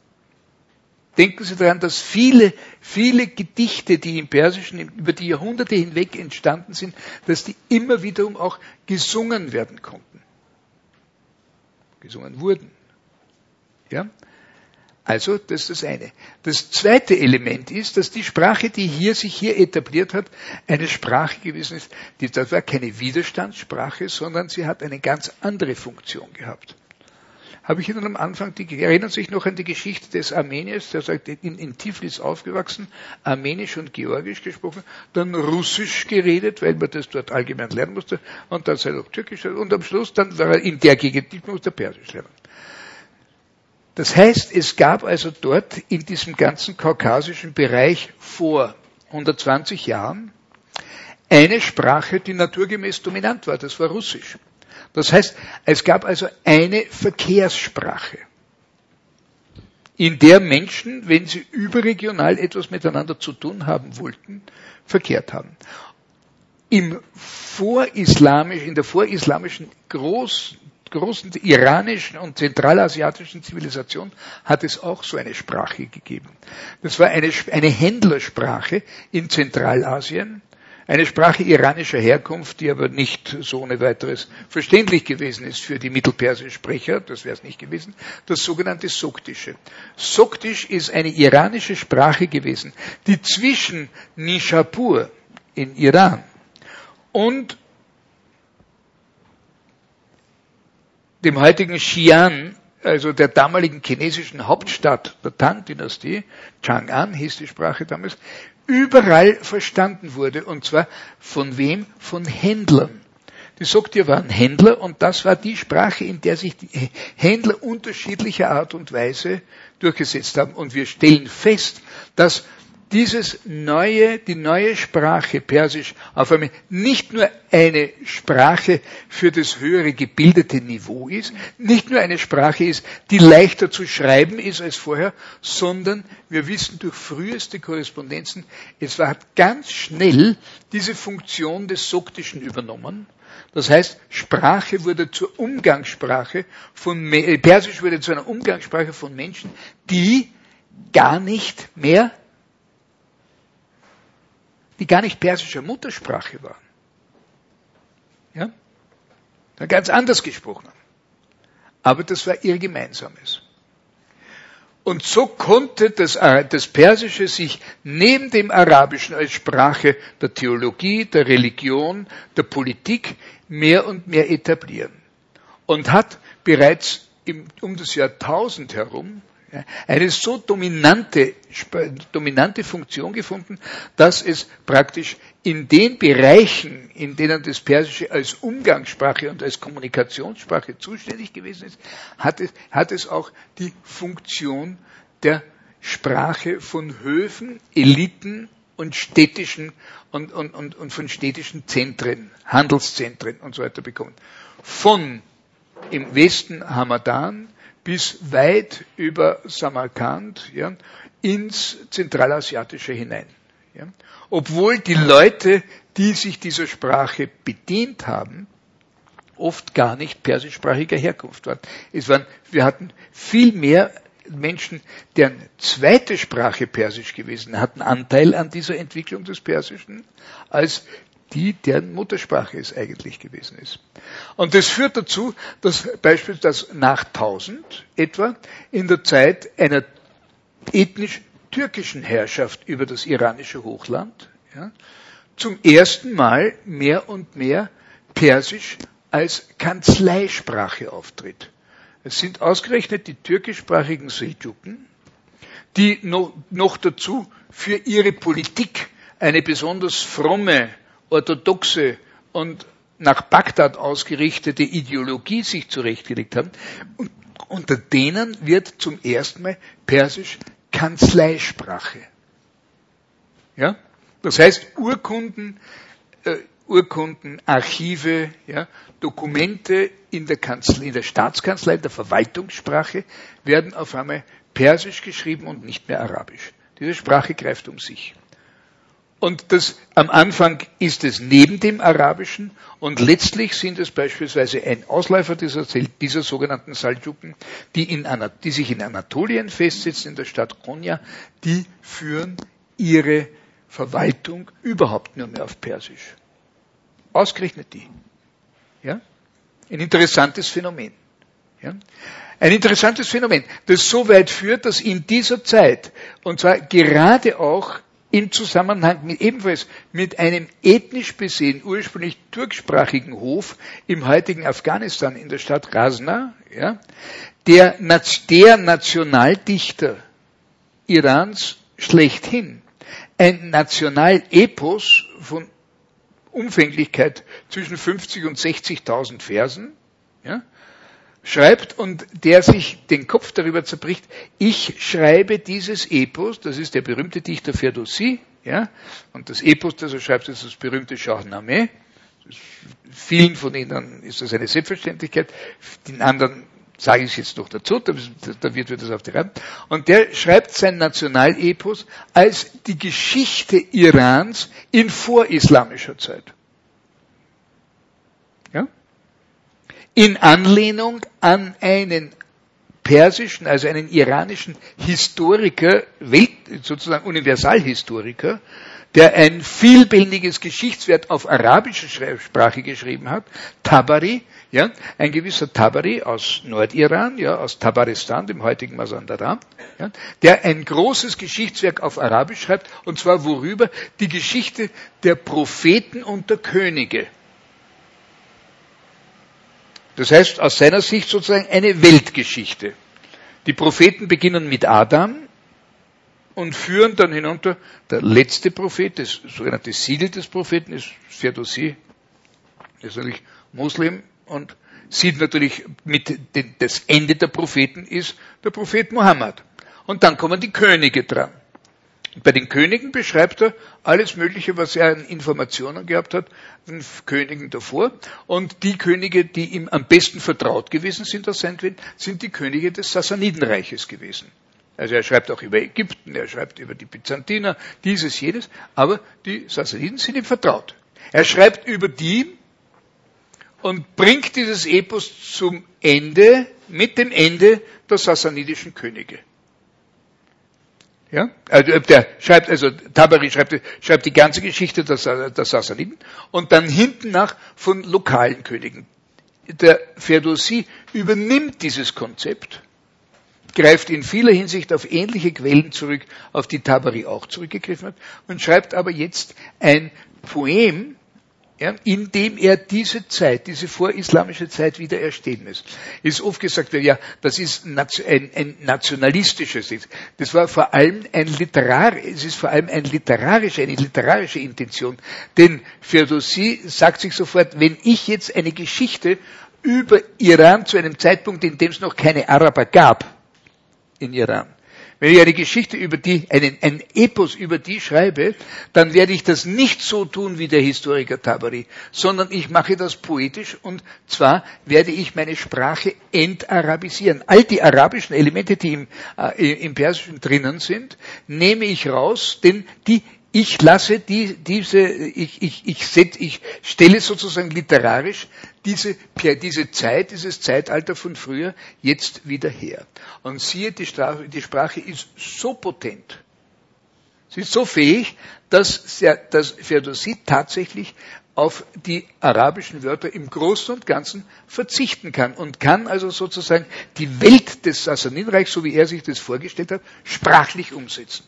Denken Sie daran, dass viele, viele Gedichte, die im Persischen über die Jahrhunderte hinweg entstanden sind, dass die immer wiederum auch gesungen werden konnten. Gesungen wurden. Ja? Also, das ist das eine. Das zweite Element ist, dass die Sprache, die hier sich hier etabliert hat, eine Sprache gewesen ist, die, das war keine Widerstandssprache, sondern sie hat eine ganz andere Funktion gehabt. Habe ich Ihnen am Anfang, die erinnern sich noch an die Geschichte des Armeniers, der sagt, in, in Tiflis aufgewachsen, Armenisch und Georgisch gesprochen, dann Russisch geredet, weil man das dort allgemein lernen musste, und dann sei noch Türkisch, und am Schluss dann war er in der Gegend, nicht musste Persisch lernen. Das heißt, es gab also dort in diesem ganzen kaukasischen Bereich vor hundertzwanzig Jahren eine Sprache, die naturgemäß dominant war, das war Russisch. Das heißt, es gab also eine Verkehrssprache, in der Menschen, wenn sie überregional etwas miteinander zu tun haben wollten, verkehrt haben. Im vorislamischen, in der vorislamischen großen, großen iranischen und zentralasiatischen Zivilisation hat es auch so eine Sprache gegeben. Das war eine, eine Händlersprache in Zentralasien. Eine Sprache iranischer Herkunft, die aber nicht so ohne weiteres verständlich gewesen ist für die mittelpersischen Sprecher, das wäre es nicht gewesen, das sogenannte Sogdische. Sogdisch ist eine iranische Sprache gewesen, die zwischen Nishapur in Iran und dem heutigen Xi'an, also der damaligen chinesischen Hauptstadt der Tang-Dynastie, Chang'an hieß die Sprache damals, überall verstanden wurde, und zwar von wem? Von Händlern. Die Sogdier waren Händler, und das war die Sprache, in der sich die Händler unterschiedlicher Art und Weise durchgesetzt haben. Und wir stellen fest, dass dieses neue, die neue Sprache Persisch auf einmal nicht nur eine Sprache für das höhere gebildete Niveau ist, nicht nur eine Sprache ist, die leichter zu schreiben ist als vorher, sondern wir wissen durch früheste Korrespondenzen, es hat ganz schnell diese Funktion des Sogdischen übernommen. Das heißt, Sprache wurde zur Umgangssprache von, Persisch wurde zu einer Umgangssprache von Menschen, die gar nicht mehr die gar nicht persischer Muttersprache waren. Ja? Die ganz anders gesprochen haben. Aber das war ihr Gemeinsames. Und so konnte das, das Persische sich neben dem Arabischen als Sprache der Theologie, der Religion, der Politik mehr und mehr etablieren. Und hat bereits im, um das Jahrtausend herum eine so dominante, dominante Funktion gefunden, dass es praktisch in den Bereichen, in denen das Persische als Umgangssprache und als Kommunikationssprache zuständig gewesen ist, hat es, hat es auch die Funktion der Sprache von Höfen, Eliten und städtischen und, und, und, und von städtischen Zentren, Handelszentren und so weiter bekommen. Von im Westen Hamadan bis weit über Samarkand, ja, ins Zentralasiatische hinein. Ja. Obwohl die Leute, die sich dieser Sprache bedient haben, oft gar nicht persischsprachiger Herkunft waren. Es waren, wir hatten viel mehr Menschen, deren zweite Sprache Persisch gewesen, hatten Anteil an dieser Entwicklung des Persischen, als die, deren Muttersprache es eigentlich gewesen ist. Und das führt dazu, dass beispielsweise nach tausend etwa in der Zeit einer ethnisch türkischen Herrschaft über das iranische Hochland, ja, zum ersten Mal mehr und mehr Persisch als Kanzleisprache auftritt. Es sind ausgerechnet die türkischsprachigen Seldschuken, die noch, noch dazu für ihre Politik eine besonders fromme, orthodoxe und nach Bagdad ausgerichtete Ideologie sich zurechtgelegt haben. Und unter denen wird zum ersten Mal Persisch Kanzleisprache. Ja? Das heißt, Urkunden, äh, Urkunden, Archive, ja, Dokumente in der Kanzlei, in der Staatskanzlei, in der Verwaltungssprache werden auf einmal Persisch geschrieben und nicht mehr Arabisch. Diese Sprache greift um sich. Und das, am Anfang ist es neben dem Arabischen und letztlich sind es beispielsweise ein Ausläufer dieser, dieser sogenannten Seldschuken, die, in, die sich in Anatolien festsetzen, in der Stadt Konya, die führen ihre Verwaltung überhaupt nur mehr auf Persisch. Ausgerechnet die. Ja? Ein interessantes Phänomen. Ja? Ein interessantes Phänomen, das so weit führt, dass in dieser Zeit, und zwar gerade auch im Zusammenhang mit, ebenfalls mit einem ethnisch besehen, ursprünglich turksprachigen Hof im heutigen Afghanistan in der Stadt Rasna, ja, der, der Nationaldichter Irans schlechthin, ein Nationalepos von Umfänglichkeit zwischen fünfzig und sechzigtausend Versen, ja, schreibt und der sich den Kopf darüber zerbricht, ich schreibe dieses Epos, das ist der berühmte Dichter Ferdowsi, ja, und das Epos, das er schreibt, ist das berühmte Shahnameh. Vielen von Ihnen ist das eine Selbstverständlichkeit, den anderen sage ich es jetzt noch dazu, da, da wird das auf die Reihe. Und der schreibt sein Nationalepos als die Geschichte Irans in vorislamischer Zeit. Ja? In Anlehnung an einen persischen, also einen iranischen Historiker, Welt, sozusagen Universalhistoriker, der ein vielbändiges Geschichtswerk auf arabischer Sprache geschrieben hat, Tabari, ja, ein gewisser Tabari aus Nordiran, ja, aus Tabaristan, dem heutigen Mazandaran, ja, der ein großes Geschichtswerk auf Arabisch schreibt, und zwar worüber? Die Geschichte der Propheten und der Könige. Das heißt, aus seiner Sicht sozusagen eine Weltgeschichte. Die Propheten beginnen mit Adam und führen dann hinunter, der letzte Prophet, das sogenannte Siegel des Propheten ist Ferdowsi, ist natürlich Muslim und sieht natürlich mit den, das Ende der Propheten ist der Prophet Mohammed. Und dann kommen die Könige dran. Bei den Königen beschreibt er alles Mögliche, was er an Informationen gehabt hat, den Königen davor. Und die Könige, die ihm am besten vertraut gewesen sind aus seinen Quellen, sind die Könige des Sassanidenreiches gewesen. Also er schreibt auch über Ägypten, er schreibt über die Byzantiner, dieses, jenes, aber die Sassaniden sind ihm vertraut. Er schreibt über die und bringt dieses Epos zum Ende, mit dem Ende der sassanidischen Könige. Ja, also der schreibt, also Tabari schreibt, schreibt die ganze Geschichte der, der Sassaniden und dann hinten nach von lokalen Königen. Der Ferdowsi übernimmt dieses Konzept, greift in vieler Hinsicht auf ähnliche Quellen zurück, auf die Tabari auch zurückgegriffen hat, und schreibt aber jetzt ein Poem, ja, in dem er diese Zeit, diese vorislamische Zeit wieder erstehen muss. Es ist oft gesagt, ja, das ist ein, ein nationalistisches, das war vor allem ein Literar, es ist vor allem ein literarische, eine literarische Intention, denn Ferdowsi sagt sich sofort, wenn ich jetzt eine Geschichte über Iran zu einem Zeitpunkt, in dem es noch keine Araber gab, in Iran, wenn ich eine Geschichte über die, einen, ein Epos über die schreibe, dann werde ich das nicht so tun wie der Historiker Tabari, sondern ich mache das poetisch, und zwar werde ich meine Sprache entarabisieren. All die arabischen Elemente, die im, äh, im Persischen drinnen sind, nehme ich raus, denn die ich lasse die, diese, ich, ich, ich, set, ich stelle sozusagen literarisch diese, diese Zeit, dieses Zeitalter von früher jetzt wieder her. Und siehe, die Sprache, die Sprache ist so potent, sie ist so fähig, dass, dass Ferdowsi tatsächlich auf die arabischen Wörter im Großen und Ganzen verzichten kann und kann also sozusagen die Welt des Sassaninreichs, so wie er sich das vorgestellt hat, sprachlich umsetzen.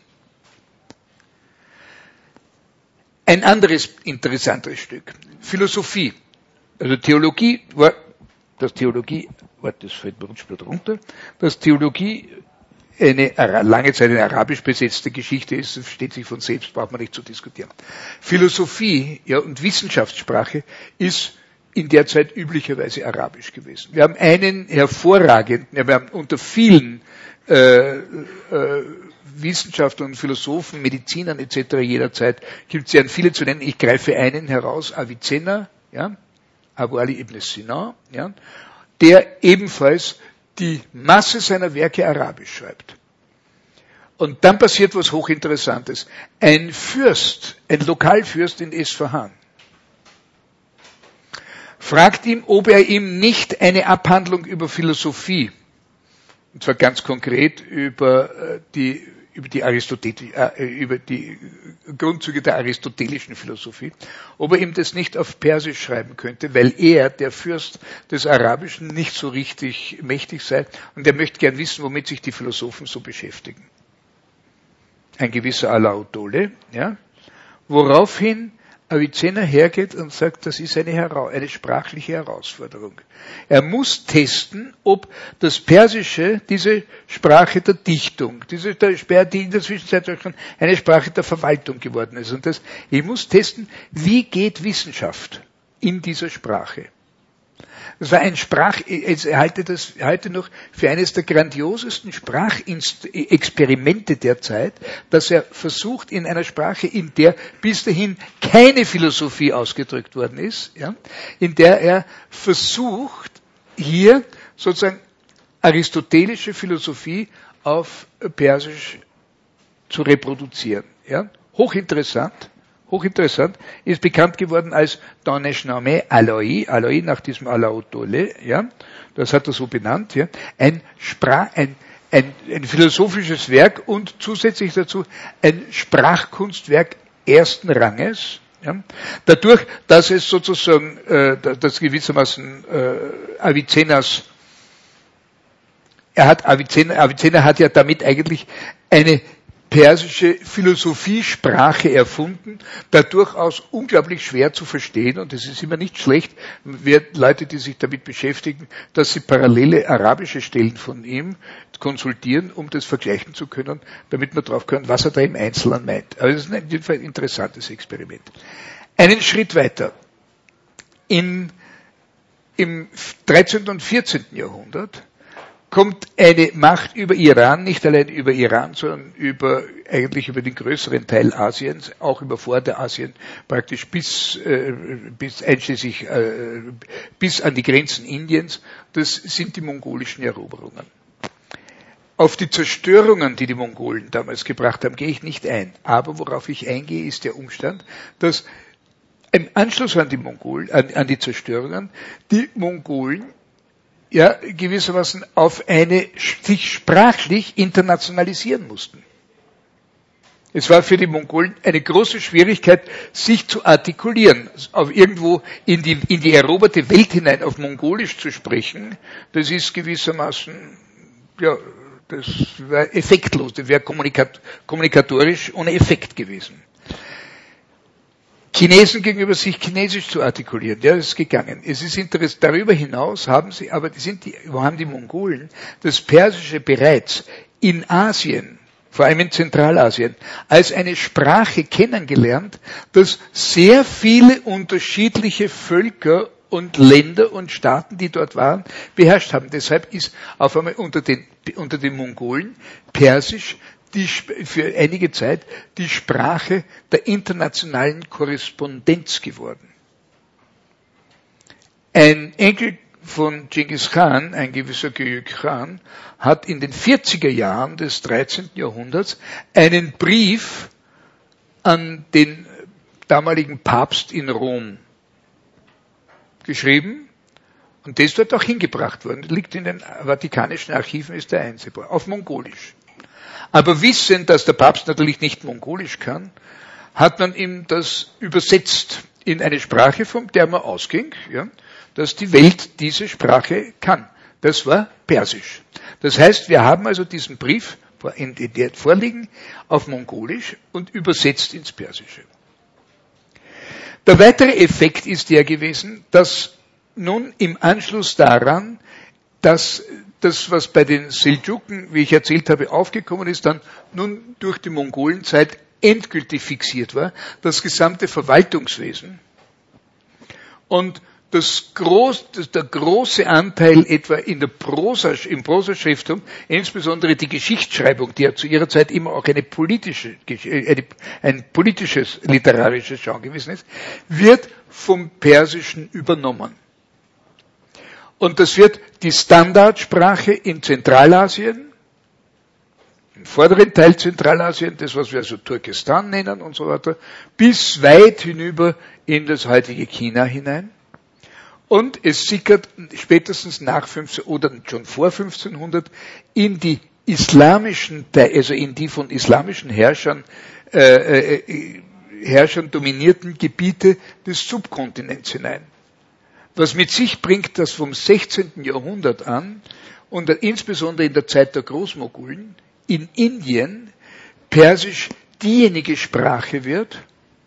Ein anderes interessantes Stück, Philosophie. Also Theologie war, das Theologie, warte, das fällt mir rutscht runter, dass Theologie eine lange Zeit eine arabisch besetzte Geschichte ist, das versteht sich von selbst, braucht man nicht zu diskutieren. Philosophie, ja, und Wissenschaftssprache ist in der Zeit üblicherweise arabisch gewesen. Wir haben einen hervorragenden, ja, wir haben unter vielen äh, äh, Wissenschaftlern und Philosophen, Medizinern et cetera jeder Zeit gibt es ja viele zu nennen. Ich greife einen heraus, Avicenna, ja, Abu Ali ibn Sina, ja, der ebenfalls die Masse seiner Werke arabisch schreibt. Und dann passiert was Hochinteressantes. Ein Fürst, ein Lokalfürst in Esfahan, fragt ihn, ob er ihm nicht eine Abhandlung über Philosophie, und zwar ganz konkret über die über die Aristotel, äh, über die Grundzüge der aristotelischen Philosophie, ob er ihm das nicht auf Persisch schreiben könnte, weil er, der Fürst des Arabischen, nicht so richtig mächtig sei und er möchte gern wissen, womit sich die Philosophen so beschäftigen. Ein gewisser Alauddoleh, ja, woraufhin Avicenna hergeht und sagt, das ist eine, Hera- eine sprachliche Herausforderung. Er muss testen, ob das Persische diese Sprache der Dichtung, diese, der, die in der Zwischenzeit auch schon eine Sprache der Verwaltung geworden ist. Und das, ich muss testen, wie geht Wissenschaft in dieser Sprache. Das war ein Sprach, ich halte das heute noch für eines der grandiosesten Sprachexperimente der Zeit, dass er versucht, in einer Sprache, in der bis dahin keine Philosophie ausgedrückt worden ist, ja, in der er versucht, hier sozusagen aristotelische Philosophie auf Persisch zu reproduzieren. Ja. Hochinteressant. Hochinteressant, ist bekannt geworden als Danesh-Name Aloi, Aloi nach diesem Alauddoleh, ja, das hat er so benannt, ja, ein Sprach, ein, ein, ein philosophisches Werk und zusätzlich dazu ein Sprachkunstwerk ersten Ranges, ja, dadurch, dass es sozusagen, äh, das gewissermaßen äh, Avicennas, er hat Avicenna, Avicenna hat ja damit eigentlich eine persische Philosophiesprache erfunden, da durchaus unglaublich schwer zu verstehen, und es ist immer nicht schlecht, Leute, die sich damit beschäftigen, dass sie parallele arabische Stellen von ihm konsultieren, um das vergleichen zu können, damit man drauf kann, was er da im Einzelnen meint. Aber es ist in jedem Fall ein interessantes Experiment. Einen Schritt weiter. In, im dreizehnten und vierzehnten Jahrhundert kommt eine Macht über Iran, nicht allein über Iran, sondern über, eigentlich über den größeren Teil Asiens, auch über Vorderasien, praktisch bis, äh, bis einschließlich, äh, bis an die Grenzen Indiens. Das sind die mongolischen Eroberungen. Auf die Zerstörungen, die die Mongolen damals gebracht haben, gehe ich nicht ein. Aber worauf ich eingehe, ist der Umstand, dass im Anschluss an die Mongolen, an, an die Zerstörungen, die Mongolen ja, gewissermaßen auf eine, sich sprachlich internationalisieren mussten. Es war für die Mongolen eine große Schwierigkeit, sich zu artikulieren, auf irgendwo in die, in die eroberte Welt hinein auf Mongolisch zu sprechen. Das ist gewissermaßen, ja, das war effektlos, das wäre kommunikat, kommunikatorisch ohne Effekt gewesen. Chinesen gegenüber sich Chinesisch zu artikulieren, ja, das ist gegangen. Es ist interessant, darüber hinaus haben sie, aber die sind die, wo haben die Mongolen das Persische bereits in Asien, vor allem in Zentralasien, als eine Sprache kennengelernt, dass sehr viele unterschiedliche Völker und Länder und Staaten, die dort waren, beherrscht haben. Deshalb ist auf einmal unter den, unter den Mongolen Persisch die, für einige Zeit die Sprache der internationalen Korrespondenz geworden. Ein Enkel von Genghis Khan, ein gewisser Göyük Khan, hat in den vierziger Jahren des dreizehnten Jahrhunderts einen Brief an den damaligen Papst in Rom geschrieben, Und das ist dort auch hingebracht worden, liegt in den Vatikanischen Archiven, ist der einsehbar, auf Mongolisch. Aber wissend, dass der Papst natürlich nicht Mongolisch kann, hat man ihm das übersetzt in eine Sprache, von der man ausging, ja, dass die Welt diese Sprache kann. Das war Persisch. Das heißt, wir haben also diesen Brief in der vorliegen auf Mongolisch und übersetzt ins Persische. Der weitere Effekt ist der gewesen, dass nun im Anschluss daran, dass das, was bei den Seldschuken, wie ich erzählt habe, aufgekommen ist, dann nun durch die Mongolenzeit endgültig fixiert war, das gesamte Verwaltungswesen und das groß, das, der große Anteil etwa in der Prosa, im Prosaschriftum, insbesondere die Geschichtsschreibung, die ja zu ihrer Zeit immer auch eine politische, eine, ein politisches literarisches Genre gewesen ist, wird vom Persischen übernommen. Und das wird die Standardsprache in Zentralasien, im vorderen Teil Zentralasien, das was wir also Turkestan nennen und so weiter, bis weit hinüber in das heutige China hinein. Und es sickert spätestens nach fünfzehn oder schon vor fünfzehnhundert in die islamischen, also in die von islamischen Herrschern, äh, äh, Herrschern dominierten Gebiete des Subkontinents hinein. Was mit sich bringt, dass vom sechzehnten Jahrhundert an und insbesondere in der Zeit der Großmogulen in Indien Persisch diejenige Sprache wird,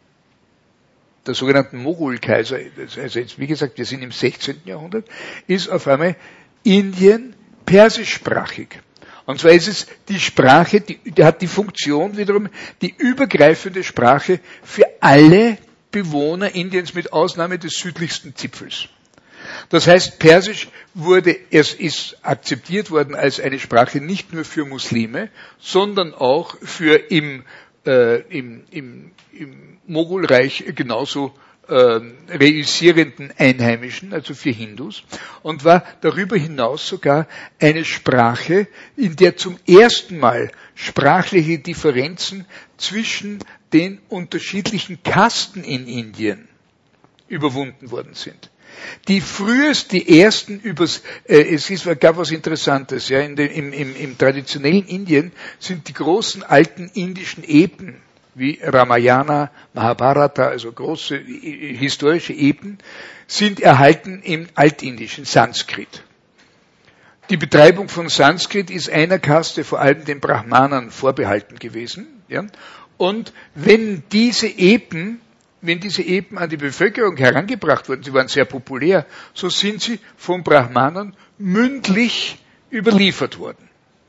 der sogenannten Mogulkaiser, also jetzt wie gesagt, wir sind im sechzehnten Jahrhundert, ist auf einmal Indien persischsprachig. Und zwar ist es die Sprache, die, die hat die Funktion wiederum, die übergreifende Sprache für alle Bewohner Indiens mit Ausnahme des südlichsten Zipfels. Das heißt, Persisch wurde, es ist akzeptiert worden als eine Sprache nicht nur für Muslime, sondern auch für im, äh, im, im, im Mogulreich genauso äh, reüssierenden Einheimischen, also für Hindus, und war darüber hinaus sogar eine Sprache, in der zum ersten Mal sprachliche Differenzen zwischen den unterschiedlichen Kasten in Indien überwunden worden sind. Die frühest, die ersten übers, äh, es ist, gab was Interessantes, ja, in den, im, im, im traditionellen Indien sind die großen alten indischen Epen, wie Ramayana, Mahabharata, also große äh, historische Epen, sind erhalten im altindischen Sanskrit. Die Betreibung von Sanskrit ist einer Kaste, vor allem den Brahmanern, vorbehalten gewesen, ja, und wenn diese Epen Wenn diese Epen an die Bevölkerung herangebracht wurden, sie waren sehr populär, so sind sie von Brahmanern mündlich überliefert worden.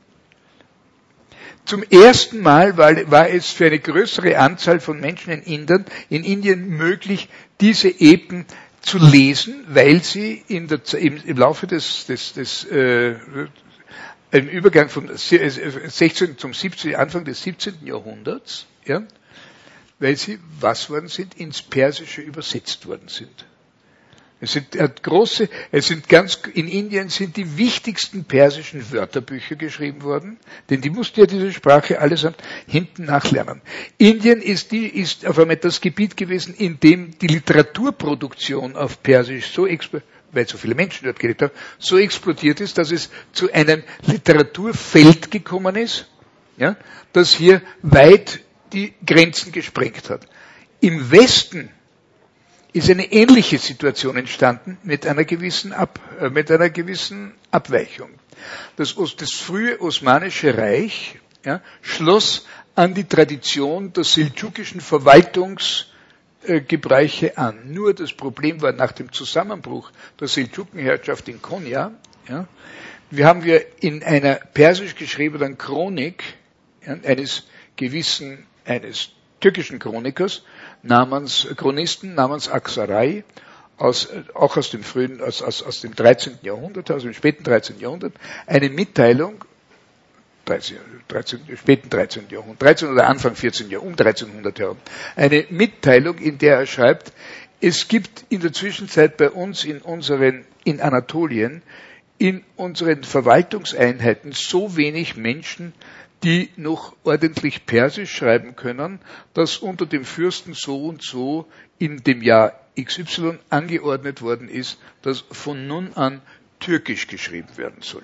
Zum ersten Mal war, war es für eine größere Anzahl von Menschen in Indien, in Indien möglich, diese Epen zu lesen, weil sie in der, im, im Laufe des, des, des äh, im Übergang vom sechzehnten zum siebzehnten, Anfang des siebzehnten Jahrhunderts, ja, weil sie, was worden sind, ins Persische übersetzt worden sind. Es sind äh, große, es sind ganz, in Indien sind die wichtigsten persischen Wörterbücher geschrieben worden, denn die mussten ja diese Sprache allesamt hinten nachlernen. Indien ist die, ist auf einmal das Gebiet gewesen, in dem die Literaturproduktion auf Persisch so explodiert, weil so viele Menschen dort gelebt haben, so explodiert ist, dass es zu einem Literaturfeld gekommen ist, ja, das hier weit die Grenzen gesprengt hat. Im Westen ist eine ähnliche Situation entstanden mit einer gewissen, Ab, äh, mit einer gewissen Abweichung. Das, das frühe Osmanische Reich, ja, schloss an die Tradition der seldschukischen Verwaltungsgebräuche äh, an. Nur das Problem war nach dem Zusammenbruch der Seldschukenherrschaft in Konya, ja, wir haben wir in einer persisch geschriebenen Chronik, ja, eines gewissen eines türkischen Chronikers, namens, Chronisten namens Aksaray, aus, auch aus dem frühen, aus, aus, aus dem dreizehnten Jahrhundert, aus dem späten dreizehnten Jahrhundert, eine Mitteilung, dreizehn, dreizehn, späten dreizehnten Jahrhundert, dreizehn oder Anfang vierzehnten Jahrhundert, um dreizehnhundert herum, eine Mitteilung, in der er schreibt, es gibt in der Zwischenzeit bei uns in unseren, in Anatolien, in unseren Verwaltungseinheiten so wenig Menschen, die noch ordentlich Persisch schreiben können, das unter dem Fürsten so und so in dem Jahr X Y angeordnet worden ist, dass von nun an Türkisch geschrieben werden soll.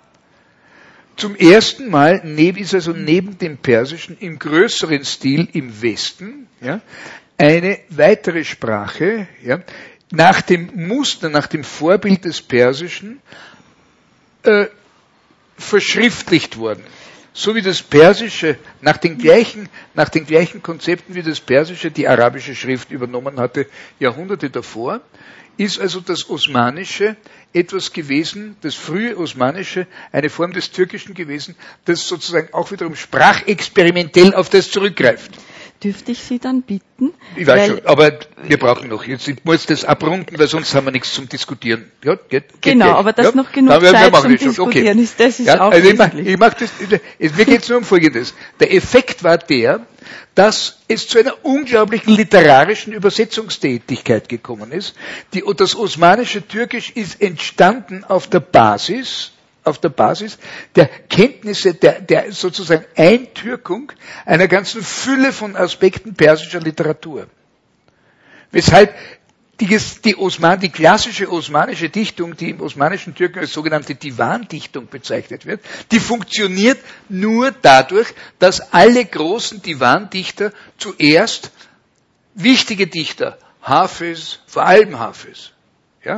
Zum ersten Mal ist also neben dem Persischen im größeren Stil im Westen ja, eine weitere Sprache ja, nach dem Muster, nach dem Vorbild des Persischen äh, verschriftlicht worden. So wie das Persische nach den gleichen, nach den gleichen Konzepten wie das Persische die arabische Schrift übernommen hatte, Jahrhunderte davor, ist also das Osmanische etwas gewesen, das frühe Osmanische, eine Form des Türkischen gewesen, das sozusagen auch wiederum sprachexperimentell auf das zurückgreift. Dürfte ich Sie dann bitten? Ich weiß schon, aber wir brauchen noch. Jetzt, ich muss das abrunden, weil sonst haben wir nichts zum Diskutieren. Ja, geht, geht genau, geht. aber dass ja? noch genug wir, Zeit wir zum Diskutieren okay. ist, das ist ja, auch also wesentlich. ich mach, ich mach das, mir geht es nur um Folgendes. Der Effekt war der, dass es zu einer unglaublichen literarischen Übersetzungstätigkeit gekommen ist. Die, das osmanische Türkisch ist entstanden auf der Basis auf der Basis der Kenntnisse, der, der sozusagen Eintürkung einer ganzen Fülle von Aspekten persischer Literatur. Weshalb die, die, Osman, die klassische osmanische Dichtung, die im osmanischen Türken als sogenannte Divan-Dichtung bezeichnet wird, die funktioniert nur dadurch, dass alle großen Divan-Dichter zuerst wichtige Dichter, Hafiz, vor allem Hafiz, ja,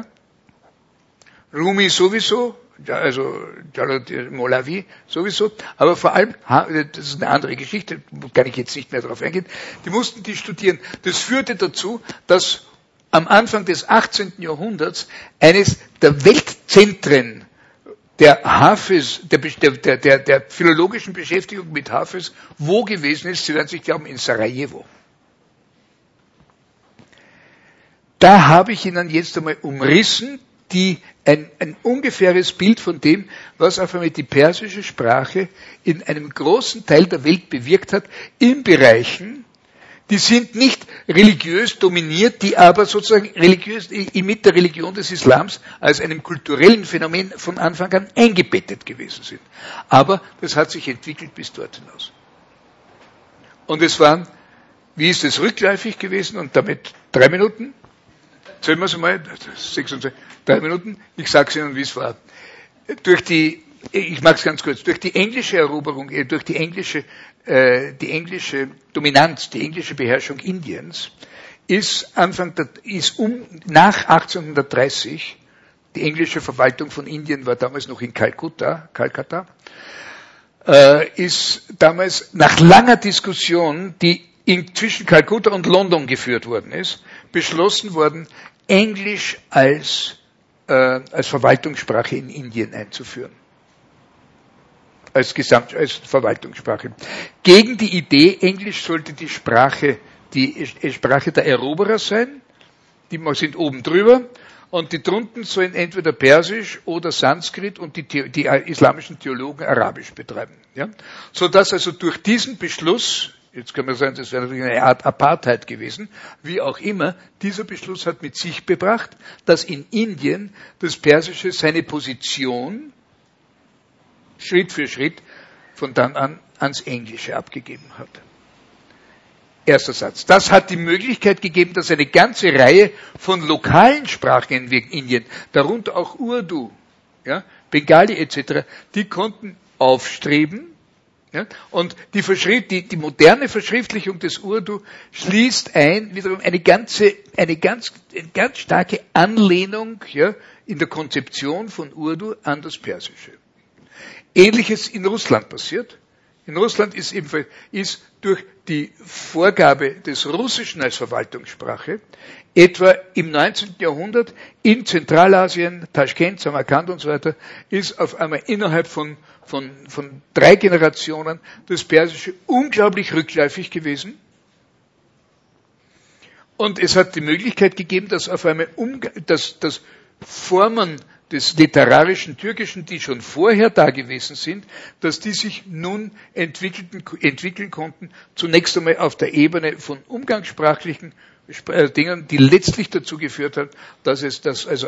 Rumi sowieso, also Molavi sowieso, aber vor allem, das ist eine andere Geschichte, kann ich jetzt nicht mehr darauf eingehen, die mussten die studieren. Das führte dazu, dass am Anfang des achtzehnten Jahrhunderts eines der Weltzentren der Hafiz, der, der, der, der philologischen Beschäftigung mit Hafiz, wo gewesen ist, Sie werden sich glauben, in Sarajevo. Da habe ich Ihnen jetzt einmal umrissen, die ein, ein ungefähres Bild von dem, was auf einmal die persische Sprache in einem großen Teil der Welt bewirkt hat, in Bereichen, die sind nicht religiös dominiert, die aber sozusagen religiös, mit der Religion des Islams als einem kulturellen Phänomen von Anfang an eingebettet gewesen sind. Aber das hat sich entwickelt bis dort hinaus. Und es waren, wie ist es rückläufig gewesen und damit drei Minuten? Zählen wir es einmal, sechsundzwanzig, drei Minuten, ich sage es Ihnen, wie es war. Durch die, ich mache es ganz kurz, durch die englische Eroberung, durch die englische, äh, die englische Dominanz, die englische Beherrschung Indiens, ist Anfang der, ist um, nach achtzehnhundertdreißig, die englische Verwaltung von Indien war damals noch in Kalkutta, Kalkutta, äh, ist damals nach langer Diskussion, die in, zwischen Kalkutta und London geführt worden ist, beschlossen worden, Englisch als, äh, als Verwaltungssprache in Indien einzuführen. Als Gesamt, als Verwaltungssprache. Gegen die Idee, Englisch sollte die Sprache, die Sprache der Eroberer sein, die sind oben drüber, und die drunten sollen entweder Persisch oder Sanskrit und die, die islamischen Theologen Arabisch betreiben. Ja? Sodass also durch diesen Beschluss, jetzt kann man sagen, das wäre natürlich eine Art Apartheid gewesen, wie auch immer, dieser Beschluss hat mit sich gebracht, dass in Indien das Persische seine Position Schritt für Schritt von dann an ans Englische abgegeben hat. Erster Satz. Das hat die Möglichkeit gegeben, dass eine ganze Reihe von lokalen Sprachen in Indien, darunter auch Urdu, ja, Bengali et cetera, die konnten aufstreben. Ja, und die, die, die moderne Verschriftlichung des Urdu schließt ein, wiederum eine ganze, eine ganz, eine ganz starke Anlehnung, ja, in der Konzeption von Urdu an das Persische. Ähnliches in Russland passiert. In Russland ist ebenfalls, ist durch die Vorgabe des Russischen als Verwaltungssprache etwa im neunzehnten Jahrhundert in Zentralasien, Taschkent, Samarkand und so weiter, ist auf einmal innerhalb von Von, von drei Generationen das Persische unglaublich rückläufig gewesen. Und es hat die Möglichkeit gegeben, dass auf einmal umge- dass, dass Formen des literarischen Türkischen, die schon vorher da gewesen sind, dass die sich nun entwickelten, entwickeln konnten, zunächst einmal auf der Ebene von umgangssprachlichen Dingen, die letztlich dazu geführt hat, dass es das, also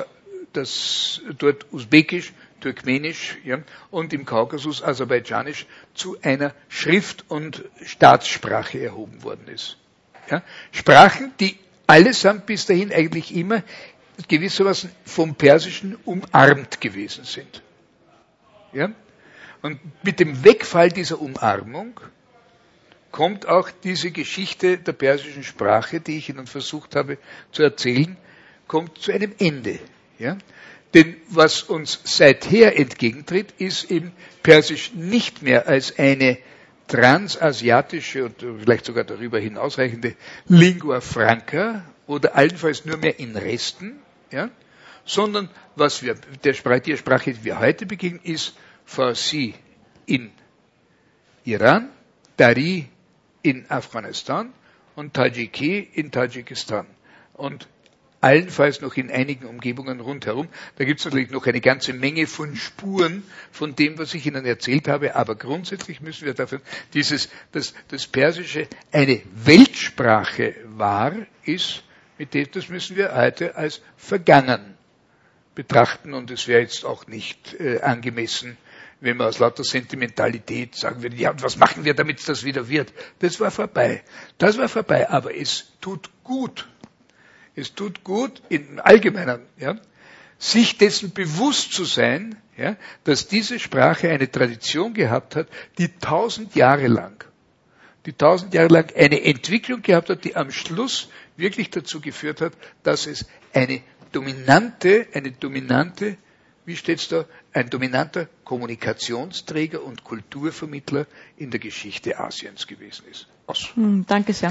das dort Usbekisch, Turkmenisch, ja, und im Kaukasus Aserbaidschanisch zu einer Schrift- und Staatssprache erhoben worden ist. Ja. Sprachen, die allesamt bis dahin eigentlich immer gewissermaßen vom Persischen umarmt gewesen sind. Ja. Und mit dem Wegfall dieser Umarmung kommt auch diese Geschichte der persischen Sprache, die ich Ihnen versucht habe zu erzählen, kommt zu einem Ende. Ja? Denn was uns seither entgegentritt, ist eben Persisch nicht mehr als eine transasiatische und vielleicht sogar darüber hinausreichende Lingua franca oder allenfalls nur mehr in Resten, ja? Sondern was wir, der Sprache, die Sprache, die wir heute begegnen, ist Farsi in Iran, Dari in Afghanistan und Tadschiki in Tadschikistan. Und allenfalls noch in einigen Umgebungen rundherum. Da gibt es natürlich noch eine ganze Menge von Spuren von dem, was ich Ihnen erzählt habe, aber grundsätzlich müssen wir davon, dieses, dass das Persische eine Weltsprache war, ist, mit dem, das müssen wir heute als vergangen betrachten und es wäre jetzt auch nicht äh, angemessen, wenn man aus lauter Sentimentalität sagen würde, ja, und was machen wir, damit das wieder wird? Das war vorbei. Das war vorbei, aber es tut gut. Es tut gut, im Allgemeinen, ja, sich dessen bewusst zu sein, ja, dass diese Sprache eine Tradition gehabt hat, die tausend Jahre lang, die tausend Jahre lang eine Entwicklung gehabt hat, die am Schluss wirklich dazu geführt hat, dass es eine dominante, eine dominante, wie steht's da, ein dominanter Kommunikationsträger und Kulturvermittler in der Geschichte Asiens gewesen ist. Aus. Hm, danke sehr.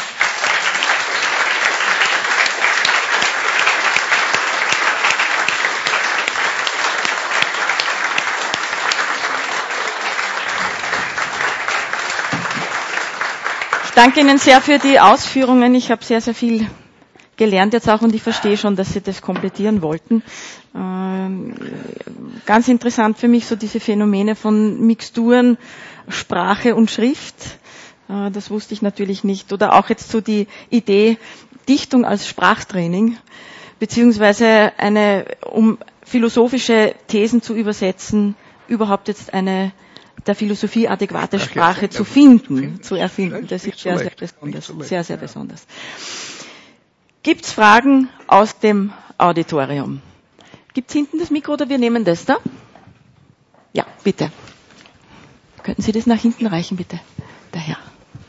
Ich danke Ihnen sehr für die Ausführungen. Ich habe sehr, sehr viel gelernt jetzt auch und ich verstehe schon, dass Sie das komplettieren wollten. Ähm, ganz interessant für mich so diese Phänomene von Mixturen, Sprache und Schrift. Äh, das wusste ich natürlich nicht. Oder auch jetzt so die Idee Dichtung als Sprachtraining, beziehungsweise eine, um philosophische Thesen zu übersetzen, überhaupt jetzt eine der Philosophie adäquate Sprache zu finden, zu erfinden. Das ist sehr, sehr besonders. Sehr, sehr besonders. Gibt es Fragen aus dem Auditorium? Gibt es hinten das Mikro oder wir nehmen das da? Ja, bitte. Könnten Sie das nach hinten reichen, bitte? Der Herr.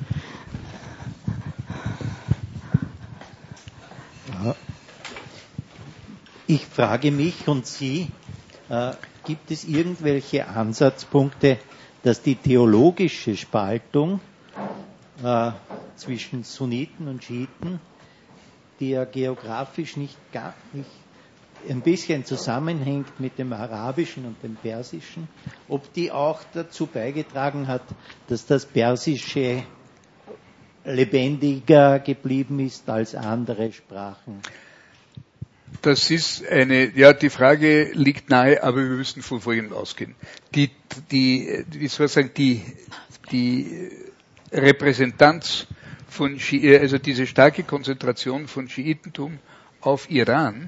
Ich frage mich und Sie, äh, gibt es irgendwelche Ansatzpunkte, dass die theologische Spaltung äh, zwischen Sunniten und Schiiten, die ja geografisch nicht, gar nicht ein bisschen zusammenhängt mit dem Arabischen und dem Persischen, ob die auch dazu beigetragen hat, dass das Persische lebendiger geblieben ist als andere Sprachen? Das ist eine, ja, die Frage liegt nahe, aber wir müssen von Folgendem ausgehen. Die, die, wie soll ich sagen, die, die Repräsentanz von Schi- also diese starke Konzentration von Schiitentum auf Iran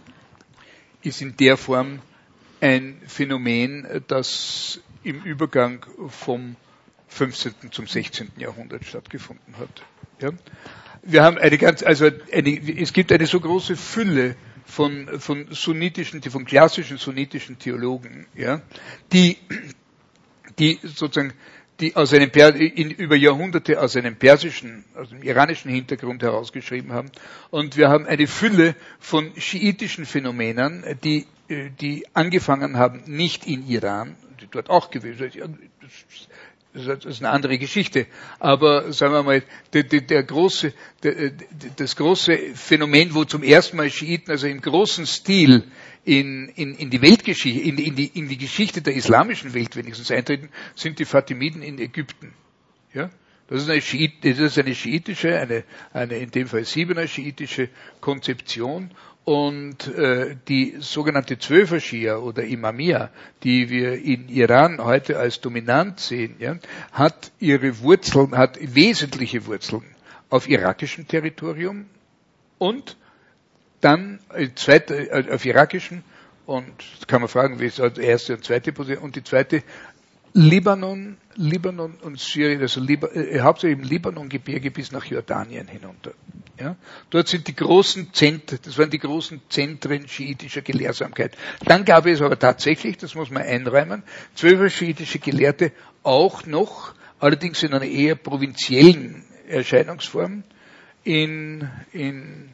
ist in der Form ein Phänomen, das im Übergang vom fünfzehnten zum sechzehnten Jahrhundert stattgefunden hat. Ja? Wir haben eine ganz, also eine, es gibt eine so große Fülle von, von sunnitischen, von klassischen sunnitischen Theologen, ja, die, die sozusagen, die aus einem, in, über Jahrhunderte aus einem persischen, aus dem iranischen Hintergrund herausgeschrieben haben. Und wir haben eine Fülle von schiitischen Phänomenen, die, die angefangen haben, nicht in Iran, die dort auch gewesen sind. Das ist eine andere Geschichte. Aber sagen wir mal, der, der, der große, der, das große Phänomen, wo zum ersten Mal Schiiten, also im großen Stil in, in, in die Weltgeschichte, in, in, die, in die Geschichte der islamischen Welt wenigstens eintreten, sind die Fatimiden in Ägypten. Ja? Das ist eine, Schiit, das ist eine schiitische, eine, eine in dem Fall siebener schiitische Konzeption. Und äh, die sogenannte Zwölfer-Schia oder Imamia, die wir in Iran heute als dominant sehen, ja, hat ihre Wurzeln, hat wesentliche Wurzeln auf irakischem Territorium und dann zweite, auf irakischen, und kann man fragen, wie ist die erste und zweite Position, und die zweite, Libanon, Libanon und Syrien, also Liba, äh, hauptsächlich im Libanon-Gebirge bis nach Jordanien hinunter. Ja? Dort sind die großen Zentren, das waren die großen Zentren schiitischer Gelehrsamkeit. Dann gab es aber tatsächlich, das muss man einräumen, zwölf schiitische Gelehrte auch noch, allerdings in einer eher provinziellen Erscheinungsform, in, in,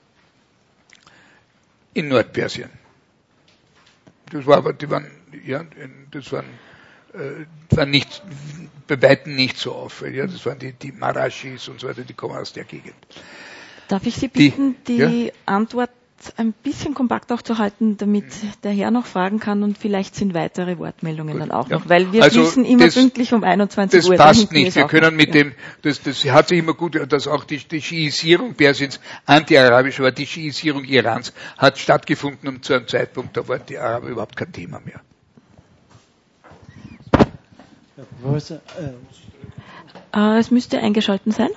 in Nordpersien. Das war aber, die waren, ja, das waren, äh, waren nicht, bei weitem nicht so auffällig. Ja, das waren die, die Marashis und so weiter, die kommen aus der Gegend. Darf ich Sie bitten, die, die ja? Antwort ein bisschen kompakt auch zu halten, damit der Herr noch fragen kann, und vielleicht sind weitere Wortmeldungen Gut, dann auch ja. noch, weil wir also schließen immer das, pünktlich um einundzwanzig das Uhr. Das passt nicht. Wir können noch, mit ja. dem, das, das hat sich immer gut, dass auch die, die Schiisierung Persiens anti-arabisch war, die Schiisierung Irans hat stattgefunden und zu einem Zeitpunkt, da waren die Araber überhaupt kein Thema mehr. Äh, es müsste eingeschalten sein.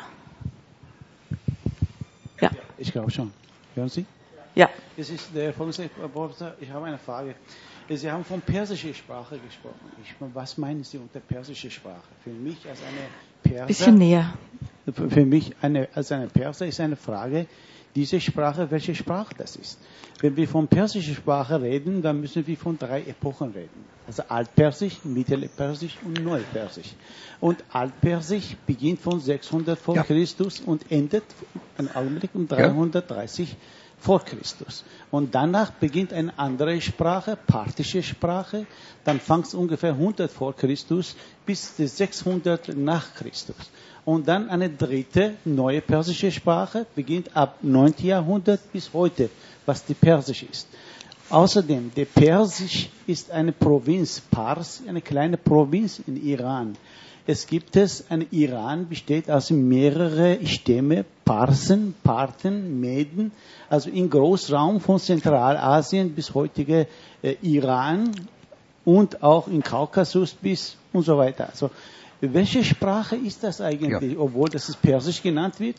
Ja. Ich glaube schon. Hören Sie? Ja. Es ist der folgende, Professor, ich habe eine Frage. Sie haben von persischer Sprache gesprochen. Ich, was meinen Sie unter persischer Sprache? Für mich als eine Perser, bisschen näher. Für mich eine, als eine Perser ist eine Frage, diese Sprache, welche Sprache das ist. Wenn wir von persischer Sprache reden, dann müssen wir von drei Epochen reden. Also Altpersisch, Mittelpersisch und Neupersisch. Und Altpersisch beginnt von sechshundert vor ja. Christus und endet im Augenblick um dreihundertdreißig ja. vor Christus. Und danach beginnt eine andere Sprache, parthische Sprache. Dann fängt es ungefähr hundert vor Christus bis sechshundert nach Christus. Und dann eine dritte, neue persische Sprache, beginnt ab neunten Jahrhundert bis heute, was die Persisch ist. Außerdem, der Persisch ist eine Provinz, Pars, eine kleine Provinz in Iran. Es gibt es, ein Iran besteht aus mehreren Stämme, Parsen, Parthen, Meden, also im Großraum von Zentralasien bis heutige äh, Iran und auch in Kaukasus bis und so weiter. Also, welche Sprache ist das eigentlich, ja. obwohl das ist Persisch genannt wird?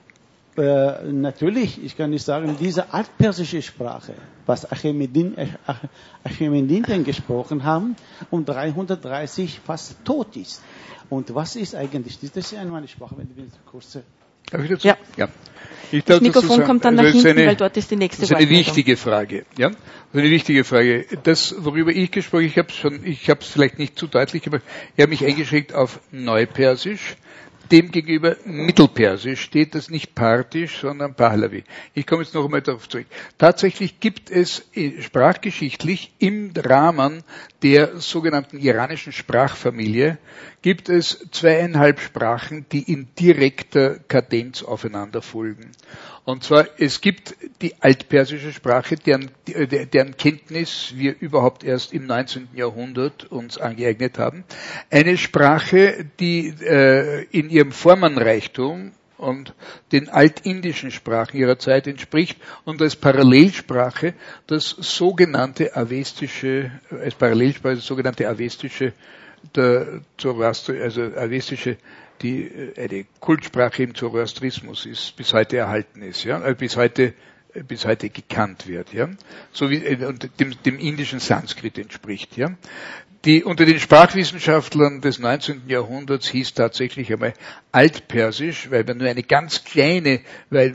Äh, natürlich, ich kann nicht sagen, diese altpersische Sprache, was Achemedin, Achemediden gesprochen haben, um dreihundertdreißig fast tot ist. Und was ist eigentlich, das ist eine meine Sprache, wenn du kurze... Darf ich dazu? Ja. ja. Ich das Mikrofon sagen, kommt dann nach hinten, eine, weil dort ist die nächste Frage. Das ist eine wichtige Frage. Ja? Das ist eine wichtige Frage. Das, worüber ich gesprochen habe, ich habe es schon, ich habe es vielleicht nicht zu deutlich gemacht, ich habe mich eingeschränkt auf Neupersisch. Demgegenüber Mittelpersisch steht das nicht Parthisch, sondern Pahlavi. Ich komme jetzt noch einmal darauf zurück. Tatsächlich gibt es sprachgeschichtlich im Rahmen der sogenannten iranischen Sprachfamilie gibt es zweieinhalb Sprachen, die in direkter Kadenz aufeinander folgen. Und zwar, es gibt die altpersische Sprache, deren, deren Kenntnis wir überhaupt erst im neunzehnten Jahrhundert uns angeeignet haben. Eine Sprache, die äh, in ihrem Formenreichtum und den altindischen Sprachen ihrer Zeit entspricht und als Parallelsprache das sogenannte avestische, als Parallelsprache das sogenannte avestische, der Zoroaster, also avestische, die eine Kultsprache im Zoroastrismus ist, bis heute erhalten ist, ja, bis heute bis heute gekannt wird, ja, so wie und dem, dem indischen Sanskrit entspricht, ja. Die unter den Sprachwissenschaftlern des neunzehnten Jahrhunderts hieß tatsächlich einmal Altpersisch, weil man nur eine ganz kleine, weil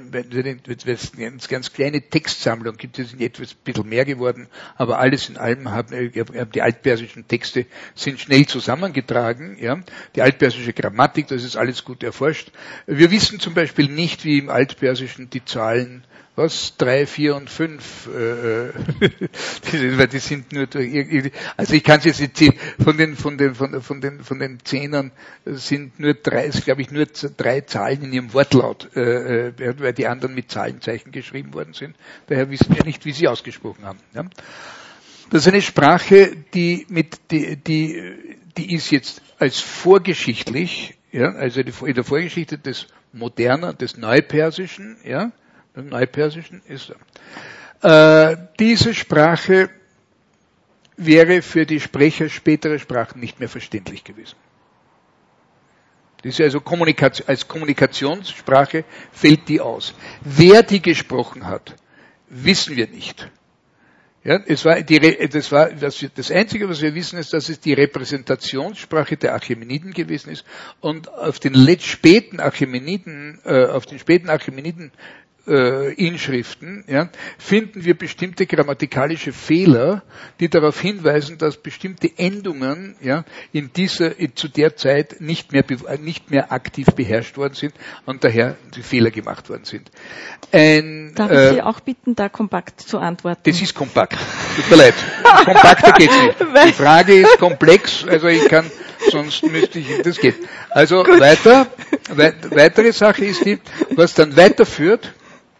es eine ganz kleine Textsammlung gibt, es sind etwas ein bisschen mehr geworden, aber alles in allem haben die altpersischen Texte sind schnell zusammengetragen, ja. Die altpersische Grammatik, das ist alles gut erforscht. Wir wissen zum Beispiel nicht, wie im Altpersischen die Zahlen was, drei, vier und fünf, äh, die, die sind nur durch, also ich kann es jetzt nicht, von den, von den, von, von den, von den Zehnern sind nur drei, glaube ich, nur drei Zahlen in ihrem Wortlaut, äh, weil die anderen mit Zahlenzeichen geschrieben worden sind. Daher wissen wir nicht, wie sie ausgesprochen haben. Ja. Das ist eine Sprache, die mit, die, die, die ist jetzt als vorgeschichtlich, ja, also in der Vorgeschichte des Modernen, des Neupersischen, ja, im Neupersischen ist er. Äh, diese Sprache wäre für die Sprecher späterer Sprachen nicht mehr verständlich gewesen. Das ist also Kommunikation, als Kommunikationssprache fällt die aus. Wer die gesprochen hat, wissen wir nicht. Ja, es war die, das war, das, das Einzige, was wir wissen, ist, dass es die Repräsentationssprache der Achämeniden gewesen ist und auf den letzt späten Achämeniden, äh, auf den späten Achämeniden Äh, Inschriften, ja, finden wir bestimmte grammatikalische Fehler, die darauf hinweisen, dass bestimmte Endungen, ja, in dieser, in, zu der Zeit nicht mehr, nicht mehr aktiv beherrscht worden sind und daher die Fehler gemacht worden sind. Ein, Darf ich äh, Sie auch bitten, da kompakt zu antworten? Das ist kompakt. Tut mir leid. Kompakter geht's nicht. Die Frage ist komplex, also ich kann, sonst müsste ich, das geht. Also Gut. weiter, wei- weitere Sache ist die, was dann weiterführt,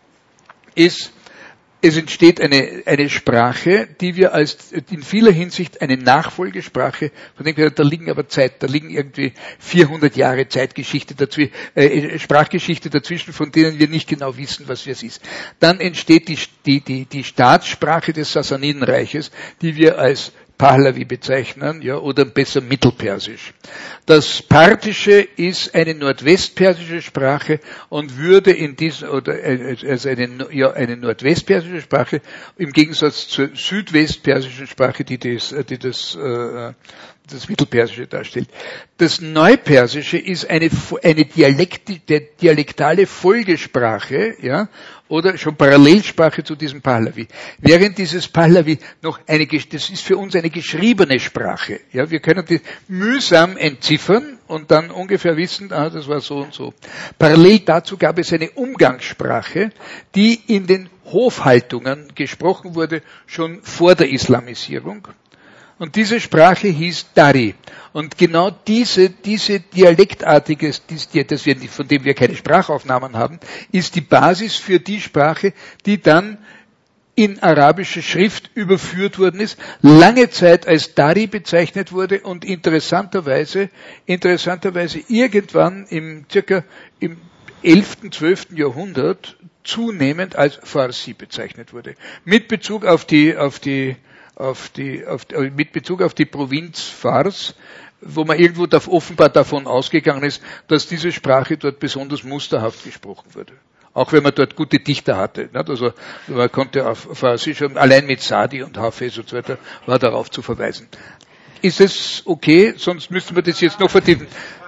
ist, es entsteht eine, eine Sprache, die wir als in vieler Hinsicht eine Nachfolgesprache, von dem wir, da liegen aber Zeit, da liegen irgendwie vierhundert Jahre Zeitgeschichte dazwischen, äh, Sprachgeschichte dazwischen, von denen wir nicht genau wissen, was es ist. Dann entsteht die, die, die, die Staatssprache des Sassanidenreiches, die wir als Pahlavi bezeichnen, ja, oder besser Mittelpersisch. Das Parthische ist eine nordwestpersische Sprache und würde in diesem, oder, also eine, ja, eine nordwestpersische Sprache im Gegensatz zur südwestpersischen Sprache, die das, die das, äh, das Mittelpersische darstellt. Das Neupersische ist eine, eine Dialekt, dialektale Folgesprache, ja, oder schon Parallelsprache zu diesem Pahlavi. Während dieses Pahlavi noch eine, das ist für uns eine geschriebene Sprache. Ja, wir können die mühsam entziffern und dann ungefähr wissen, ah, das war so und so. Parallel dazu gab es eine Umgangssprache, die in den Hofhaltungen gesprochen wurde, schon vor der Islamisierung. Und diese Sprache hieß Dari. Und genau diese, diese dialektartige, das wir, von dem wir keine Sprachaufnahmen haben, ist die Basis für die Sprache, die dann in arabische Schrift überführt worden ist, lange Zeit als Dari bezeichnet wurde und interessanterweise, interessanterweise irgendwann im circa im elften, zwölften Jahrhundert zunehmend als Farsi bezeichnet wurde. Mit Bezug auf die, auf die, auf die, auf, mit Bezug auf die Provinz Fars, wo man irgendwo da, offenbar davon ausgegangen ist, dass diese Sprache dort besonders musterhaft gesprochen wurde. Auch wenn man dort gute Dichter hatte. Nicht? Also man konnte auf Farsi schon, allein mit Sadi und Hafez und so weiter, war darauf zu verweisen. Ist es okay? Sonst müssten wir das jetzt noch vertiefen.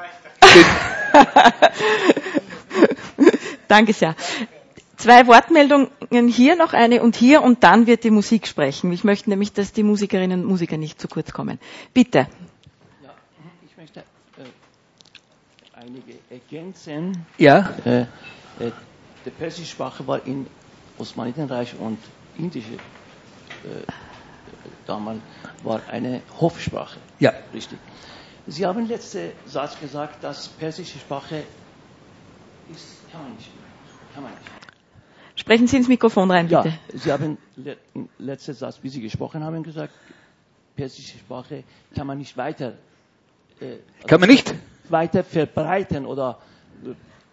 Danke sehr. Zwei Wortmeldungen hier, noch eine und hier, und dann wird die Musik sprechen. Ich möchte nämlich, dass die Musikerinnen und Musiker nicht zu kurz kommen. Bitte. Ja, ich möchte äh, einige ergänzen. Ja. Äh, äh, die persische Sprache war im Osmanitenreich und indische äh, damals war eine Hofsprache. Ja. Richtig. Sie haben letzten Satz gesagt, dass persische Sprache ist, kann man nicht. Kann man nicht. Sprechen Sie ins Mikrofon rein, bitte. Ja, Sie haben le- letzten Satz, wie Sie gesprochen haben, gesagt, persische Sprache kann man nicht weiter, äh, kann man nicht weiter verbreiten oder äh,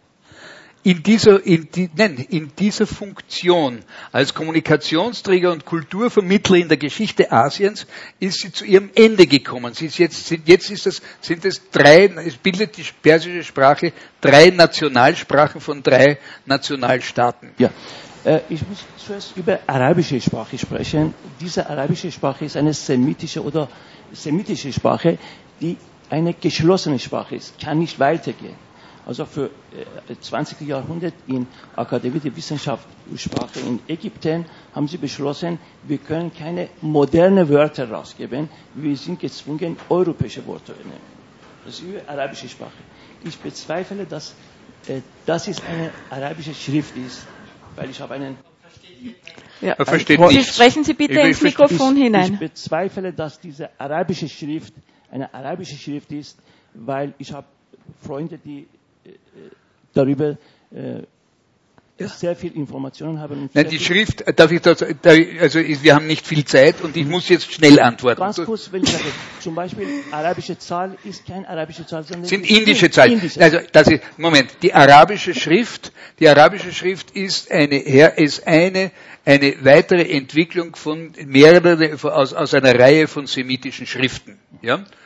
in dieser, in die, nein, in dieser Funktion als Kommunikationsträger und Kulturvermittler in der Geschichte Asiens ist sie zu ihrem Ende gekommen. Sie ist jetzt, sind, jetzt ist das, sind es drei, es bildet die persische Sprache drei Nationalsprachen von drei Nationalstaaten. Ja, äh, ich muss zuerst über arabische Sprache sprechen. Diese arabische Sprache ist eine semitische oder semitische Sprache, die eine geschlossene Sprache ist, kann nicht weitergehen. Also für äh, zwanzigsten Jahrhundert in Akademie der Wissenschaft und Sprache in Ägypten haben sie beschlossen, wir können keine moderne Wörter rausgeben, wir sind gezwungen, europäische Wörter zu nehmen. Das ist eine arabische Sprache. Ich bezweifle, dass äh, das ist eine arabische Schrift ist, weil ich habe einen... Ja, Man versteht Sie nichts. sprechen Sie bitte Ich- ins ich- Mikrofon ich, hinein. Ich bezweifle, dass diese arabische Schrift eine arabische Schrift ist, weil ich habe Freunde, die äh, darüber äh, Ja. sehr viel Informationen haben. Und Nein, sehr die viel- Schrift, darf ich das, da, also wir haben nicht viel Zeit und ich muss jetzt schnell antworten. Ganz kurz, wenn ich sage, zum Beispiel arabische Zahl ist kein arabische Zahl, sondern Sind ist indische Zahlen. Indische. Also das ist, Moment, die arabische Schrift, die arabische Schrift ist eine, ist eine, eine weitere Entwicklung von mehreren, aus, aus einer Reihe von semitischen Schriften. Ja?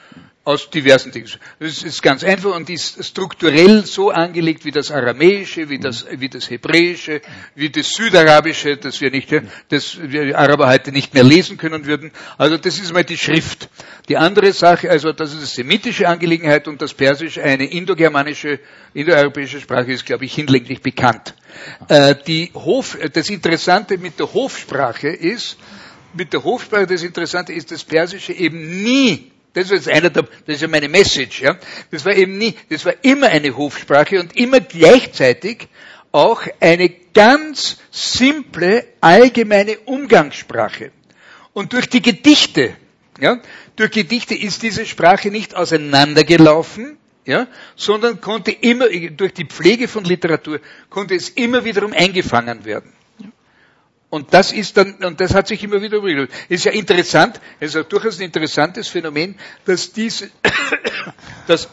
Aus diversen Dingen. Das ist ganz einfach und ist strukturell so angelegt wie das Aramäische, wie das, wie das Hebräische, wie das Südarabische, das wir nicht, das wir Araber heute nicht mehr lesen können würden. Also das ist mal die Schrift. Die andere Sache, also das ist eine semitische Angelegenheit und das Persische eine indogermanische, indoeuropäische Sprache ist, glaube ich, hinlänglich bekannt. Äh, die Hof, das Interessante mit der Hofsprache ist, mit der Hofsprache das Interessante ist, dass Persische eben nie Das ist einer der, das ist ja meine Message, ja. Das war eben nie, das war immer eine Hofsprache und immer gleichzeitig auch eine ganz simple, allgemeine Umgangssprache. Und durch die Gedichte, ja, durch Gedichte ist diese Sprache nicht auseinandergelaufen, ja, sondern konnte immer, durch die Pflege von Literatur, konnte es immer wiederum eingefangen werden. Und das ist dann, und das hat sich immer wieder übrig. Ist ja interessant, es ist ja durchaus ein interessantes Phänomen, dass diese, dass,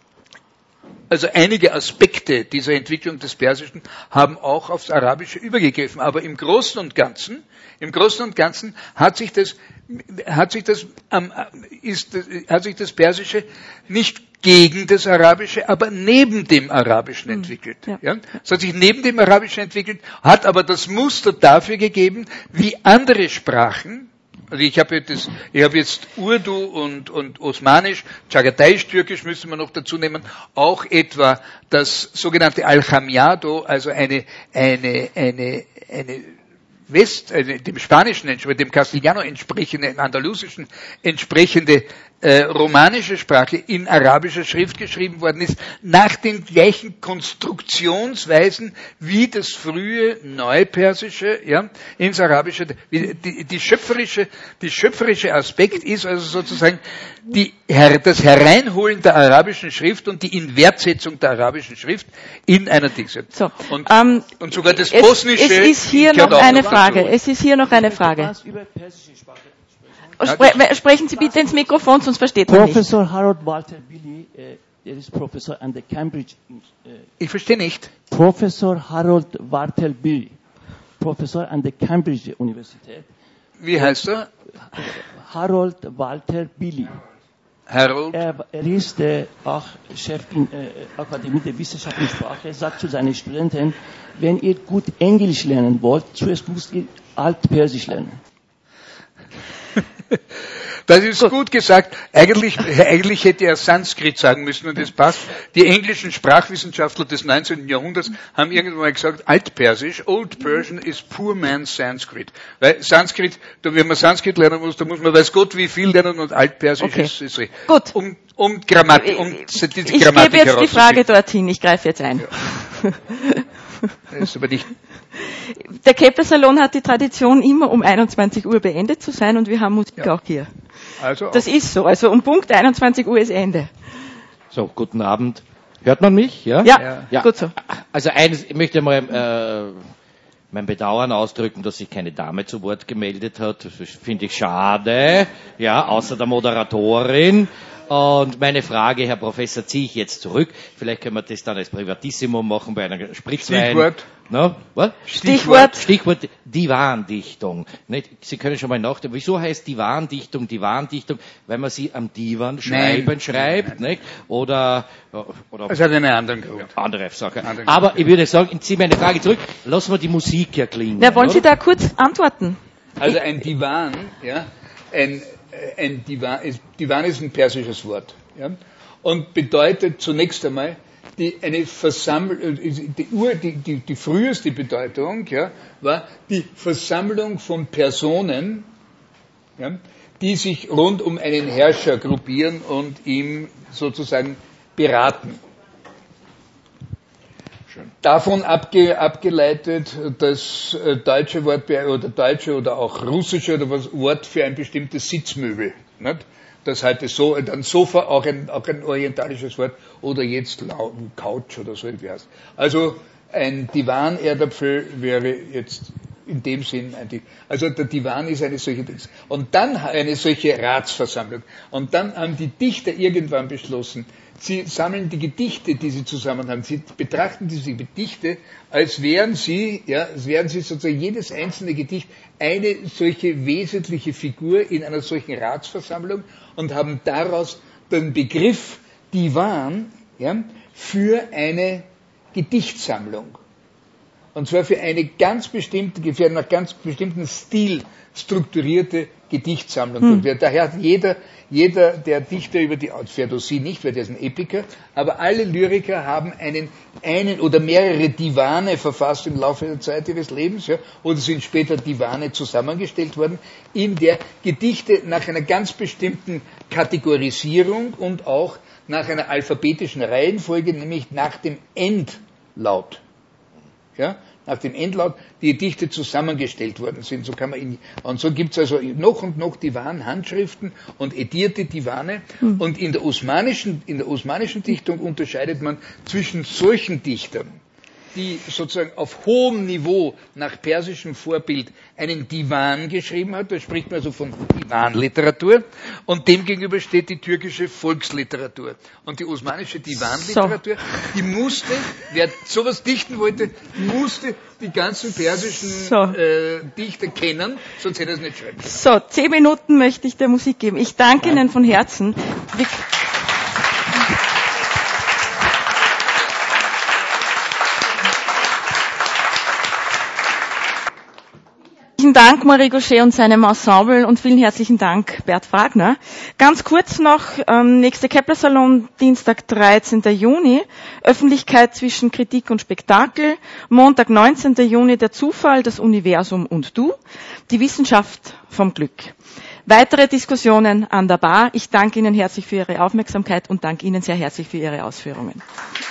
also einige Aspekte dieser Entwicklung des Persischen haben auch aufs Arabische übergegriffen. Aber im Großen und Ganzen, im Großen und Ganzen hat sich das, hat sich das, ist, hat sich das Persische nicht gegen das Arabische, aber neben dem Arabischen entwickelt. Ja. Ja? Es hat sich neben dem Arabischen entwickelt, hat aber das Muster dafür gegeben, wie andere Sprachen, also ich habe jetzt, ich habe jetzt Urdu und, und Osmanisch, Chagataisch-Türkisch müssen wir noch dazu nehmen, auch etwa das sogenannte Al-Khamiado, also eine, eine, eine, eine West, äh, dem Spanischen, dem Castellano entsprechende, im Andalusischen entsprechende äh, romanische Sprache in arabischer Schrift geschrieben worden ist, nach den gleichen Konstruktionsweisen wie das frühe Neupersische, ja, ins Arabische. Die, die, die schöpferische, die schöpferische Aspekt ist also sozusagen die, das Hereinholen der arabischen Schrift und die Inwertsetzung der arabischen Schrift in einer Diktion. So, und, ähm, und sogar das es, Bosnische. Es ist hier noch eine Frage. Es ist hier noch eine Frage. Spre sprechen Sie bitte ins Mikrofon, sonst versteht man nicht. Professor Harold Walter Billy, uh, der ist Professor an der Cambridge. Uh, ich verstehe nicht. Professor Harold Walter Billy, Professor an der Cambridge Universität. Wie heißt er? Harold Walter Billy. Harold? Er, er ist äh, auch Chef in äh, Akademie der Wissenschaften und Sprache, sagt zu seinen Studenten, wenn ihr gut Englisch lernen wollt, zuerst müsst ihr Altpersisch lernen. Das ist gut, gut gesagt. Eigentlich, eigentlich hätte er Sanskrit sagen müssen und das passt. Die englischen Sprachwissenschaftler des neunzehnten Jahrhunderts haben irgendwann mal gesagt, Altpersisch, Old Persian is poor man's Sanskrit. Weil Sanskrit, wenn man Sanskrit lernen muss, da muss man weiß Gott wie viel lernen und Altpersisch okay. ist, ist richtig. Gut. Um, um Grammatik, um ich, die ich Grammatik gebe jetzt die Frage dorthin, ich greife jetzt ein. Ja. Das ist aber nicht. Der Kepler-Salon hat die Tradition, immer um einundzwanzig Uhr beendet zu sein und wir haben Musik ja. auch hier. Also das auch. Ist so, also um Punkt einundzwanzig Uhr ist Ende. So, guten Abend. Hört man mich? Ja, ja, ja. Gut so. Also eines, ich möchte mal äh, mein Bedauern ausdrücken, dass sich keine Dame zu Wort gemeldet hat. Das finde ich schade, ja, außer der Moderatorin. Und meine Frage, Herr Professor, ziehe ich jetzt zurück. Vielleicht können wir das dann als Privatissimum machen bei einer Spritzwein. Stichwort. No? Was? Stichwort. Stichwort Divandichtung. Nicht? Sie können schon mal nachdenken, wieso heißt Divandichtung Divandichtung? Weil man sie am Divan schreiben nein. schreibt, Nein. nicht? Oder, oder. Es hat einen anderen Grund. Andere Sache. Andere Aber Grund. ich würde sagen, ich ziehe meine Frage zurück. Lassen wir die Musik ja klingen. Na, wollen oder? Sie da kurz antworten? Also ein Divan, ja, ein, ein Divan, ist, Divan ist ein persisches Wort, ja, und bedeutet zunächst einmal die, eine Versammlung, die, Ur, die, die, die früheste Bedeutung, ja, war die Versammlung von Personen, ja, die sich rund um einen Herrscher gruppieren und ihm sozusagen beraten. Davon abge, abgeleitet das äh, deutsche Wort oder deutsche oder auch russische oder was Wort für ein bestimmtes Sitzmöbel. Nicht? Das heute so, dann Sofa, auch ein, auch ein orientalisches Wort, oder jetzt Couch oder so irgendwie heißt. Also ein Divan-Erdapfel wäre jetzt in dem Sinn ein Divan. Also der Divan ist eine solche Dings. Und dann eine solche Ratsversammlung. Und dann haben die Dichter irgendwann beschlossen, sie sammeln die Gedichte, die sie zusammen haben. Sie betrachten diese Gedichte, als wären sie, ja, als wären sie sozusagen jedes einzelne Gedicht eine solche wesentliche Figur in einer solchen Ratsversammlung und haben daraus den Begriff Divan, ja, für eine Gedichtsammlung. Und zwar für eine ganz bestimmte, für einen ganz bestimmten Stil strukturierte Gedichtsammlung. Hm. Und daher hat jeder, jeder der Dichter über die, Ferdowsi nicht, weil der ist ein Epiker, aber alle Lyriker haben einen, einen oder mehrere Divane verfasst im Laufe der Zeit ihres Lebens, ja, oder sind später Divane zusammengestellt worden, in der Gedichte nach einer ganz bestimmten Kategorisierung und auch nach einer alphabetischen Reihenfolge, nämlich nach dem Endlaut. Ja, nach dem Endlaut die Gedichte zusammengestellt worden sind. So kann man in, und so gibt es also noch und noch Divan-Handschriften und edierte Divane. Mhm. Und in der osmanischen, in der osmanischen Dichtung unterscheidet man zwischen solchen Dichtern, die sozusagen auf hohem Niveau nach persischem Vorbild einen Divan geschrieben hat, da spricht man also von Divan-Literatur, und dem gegenüber steht die türkische Volksliteratur. Und die osmanische Divan-Literatur, so. die musste, wer sowas dichten wollte, musste die ganzen persischen so. äh, Dichter kennen, sonst hätte er es nicht schreiben können. So, zehn Minuten möchte ich der Musik geben. Ich danke ja. Ihnen von Herzen. Wir Vielen Dank, Marie Gaucher und seinem Ensemble, und vielen herzlichen Dank, Bert Wagner. Ganz kurz noch, ähm, nächste Kepler-Salon, Dienstag, dreizehnten Juni, Öffentlichkeit zwischen Kritik und Spektakel, Montag, neunzehnten Juni, der Zufall, das Universum und du, die Wissenschaft vom Glück. Weitere Diskussionen an der Bar. Ich danke Ihnen herzlich für Ihre Aufmerksamkeit und danke Ihnen sehr herzlich für Ihre Ausführungen.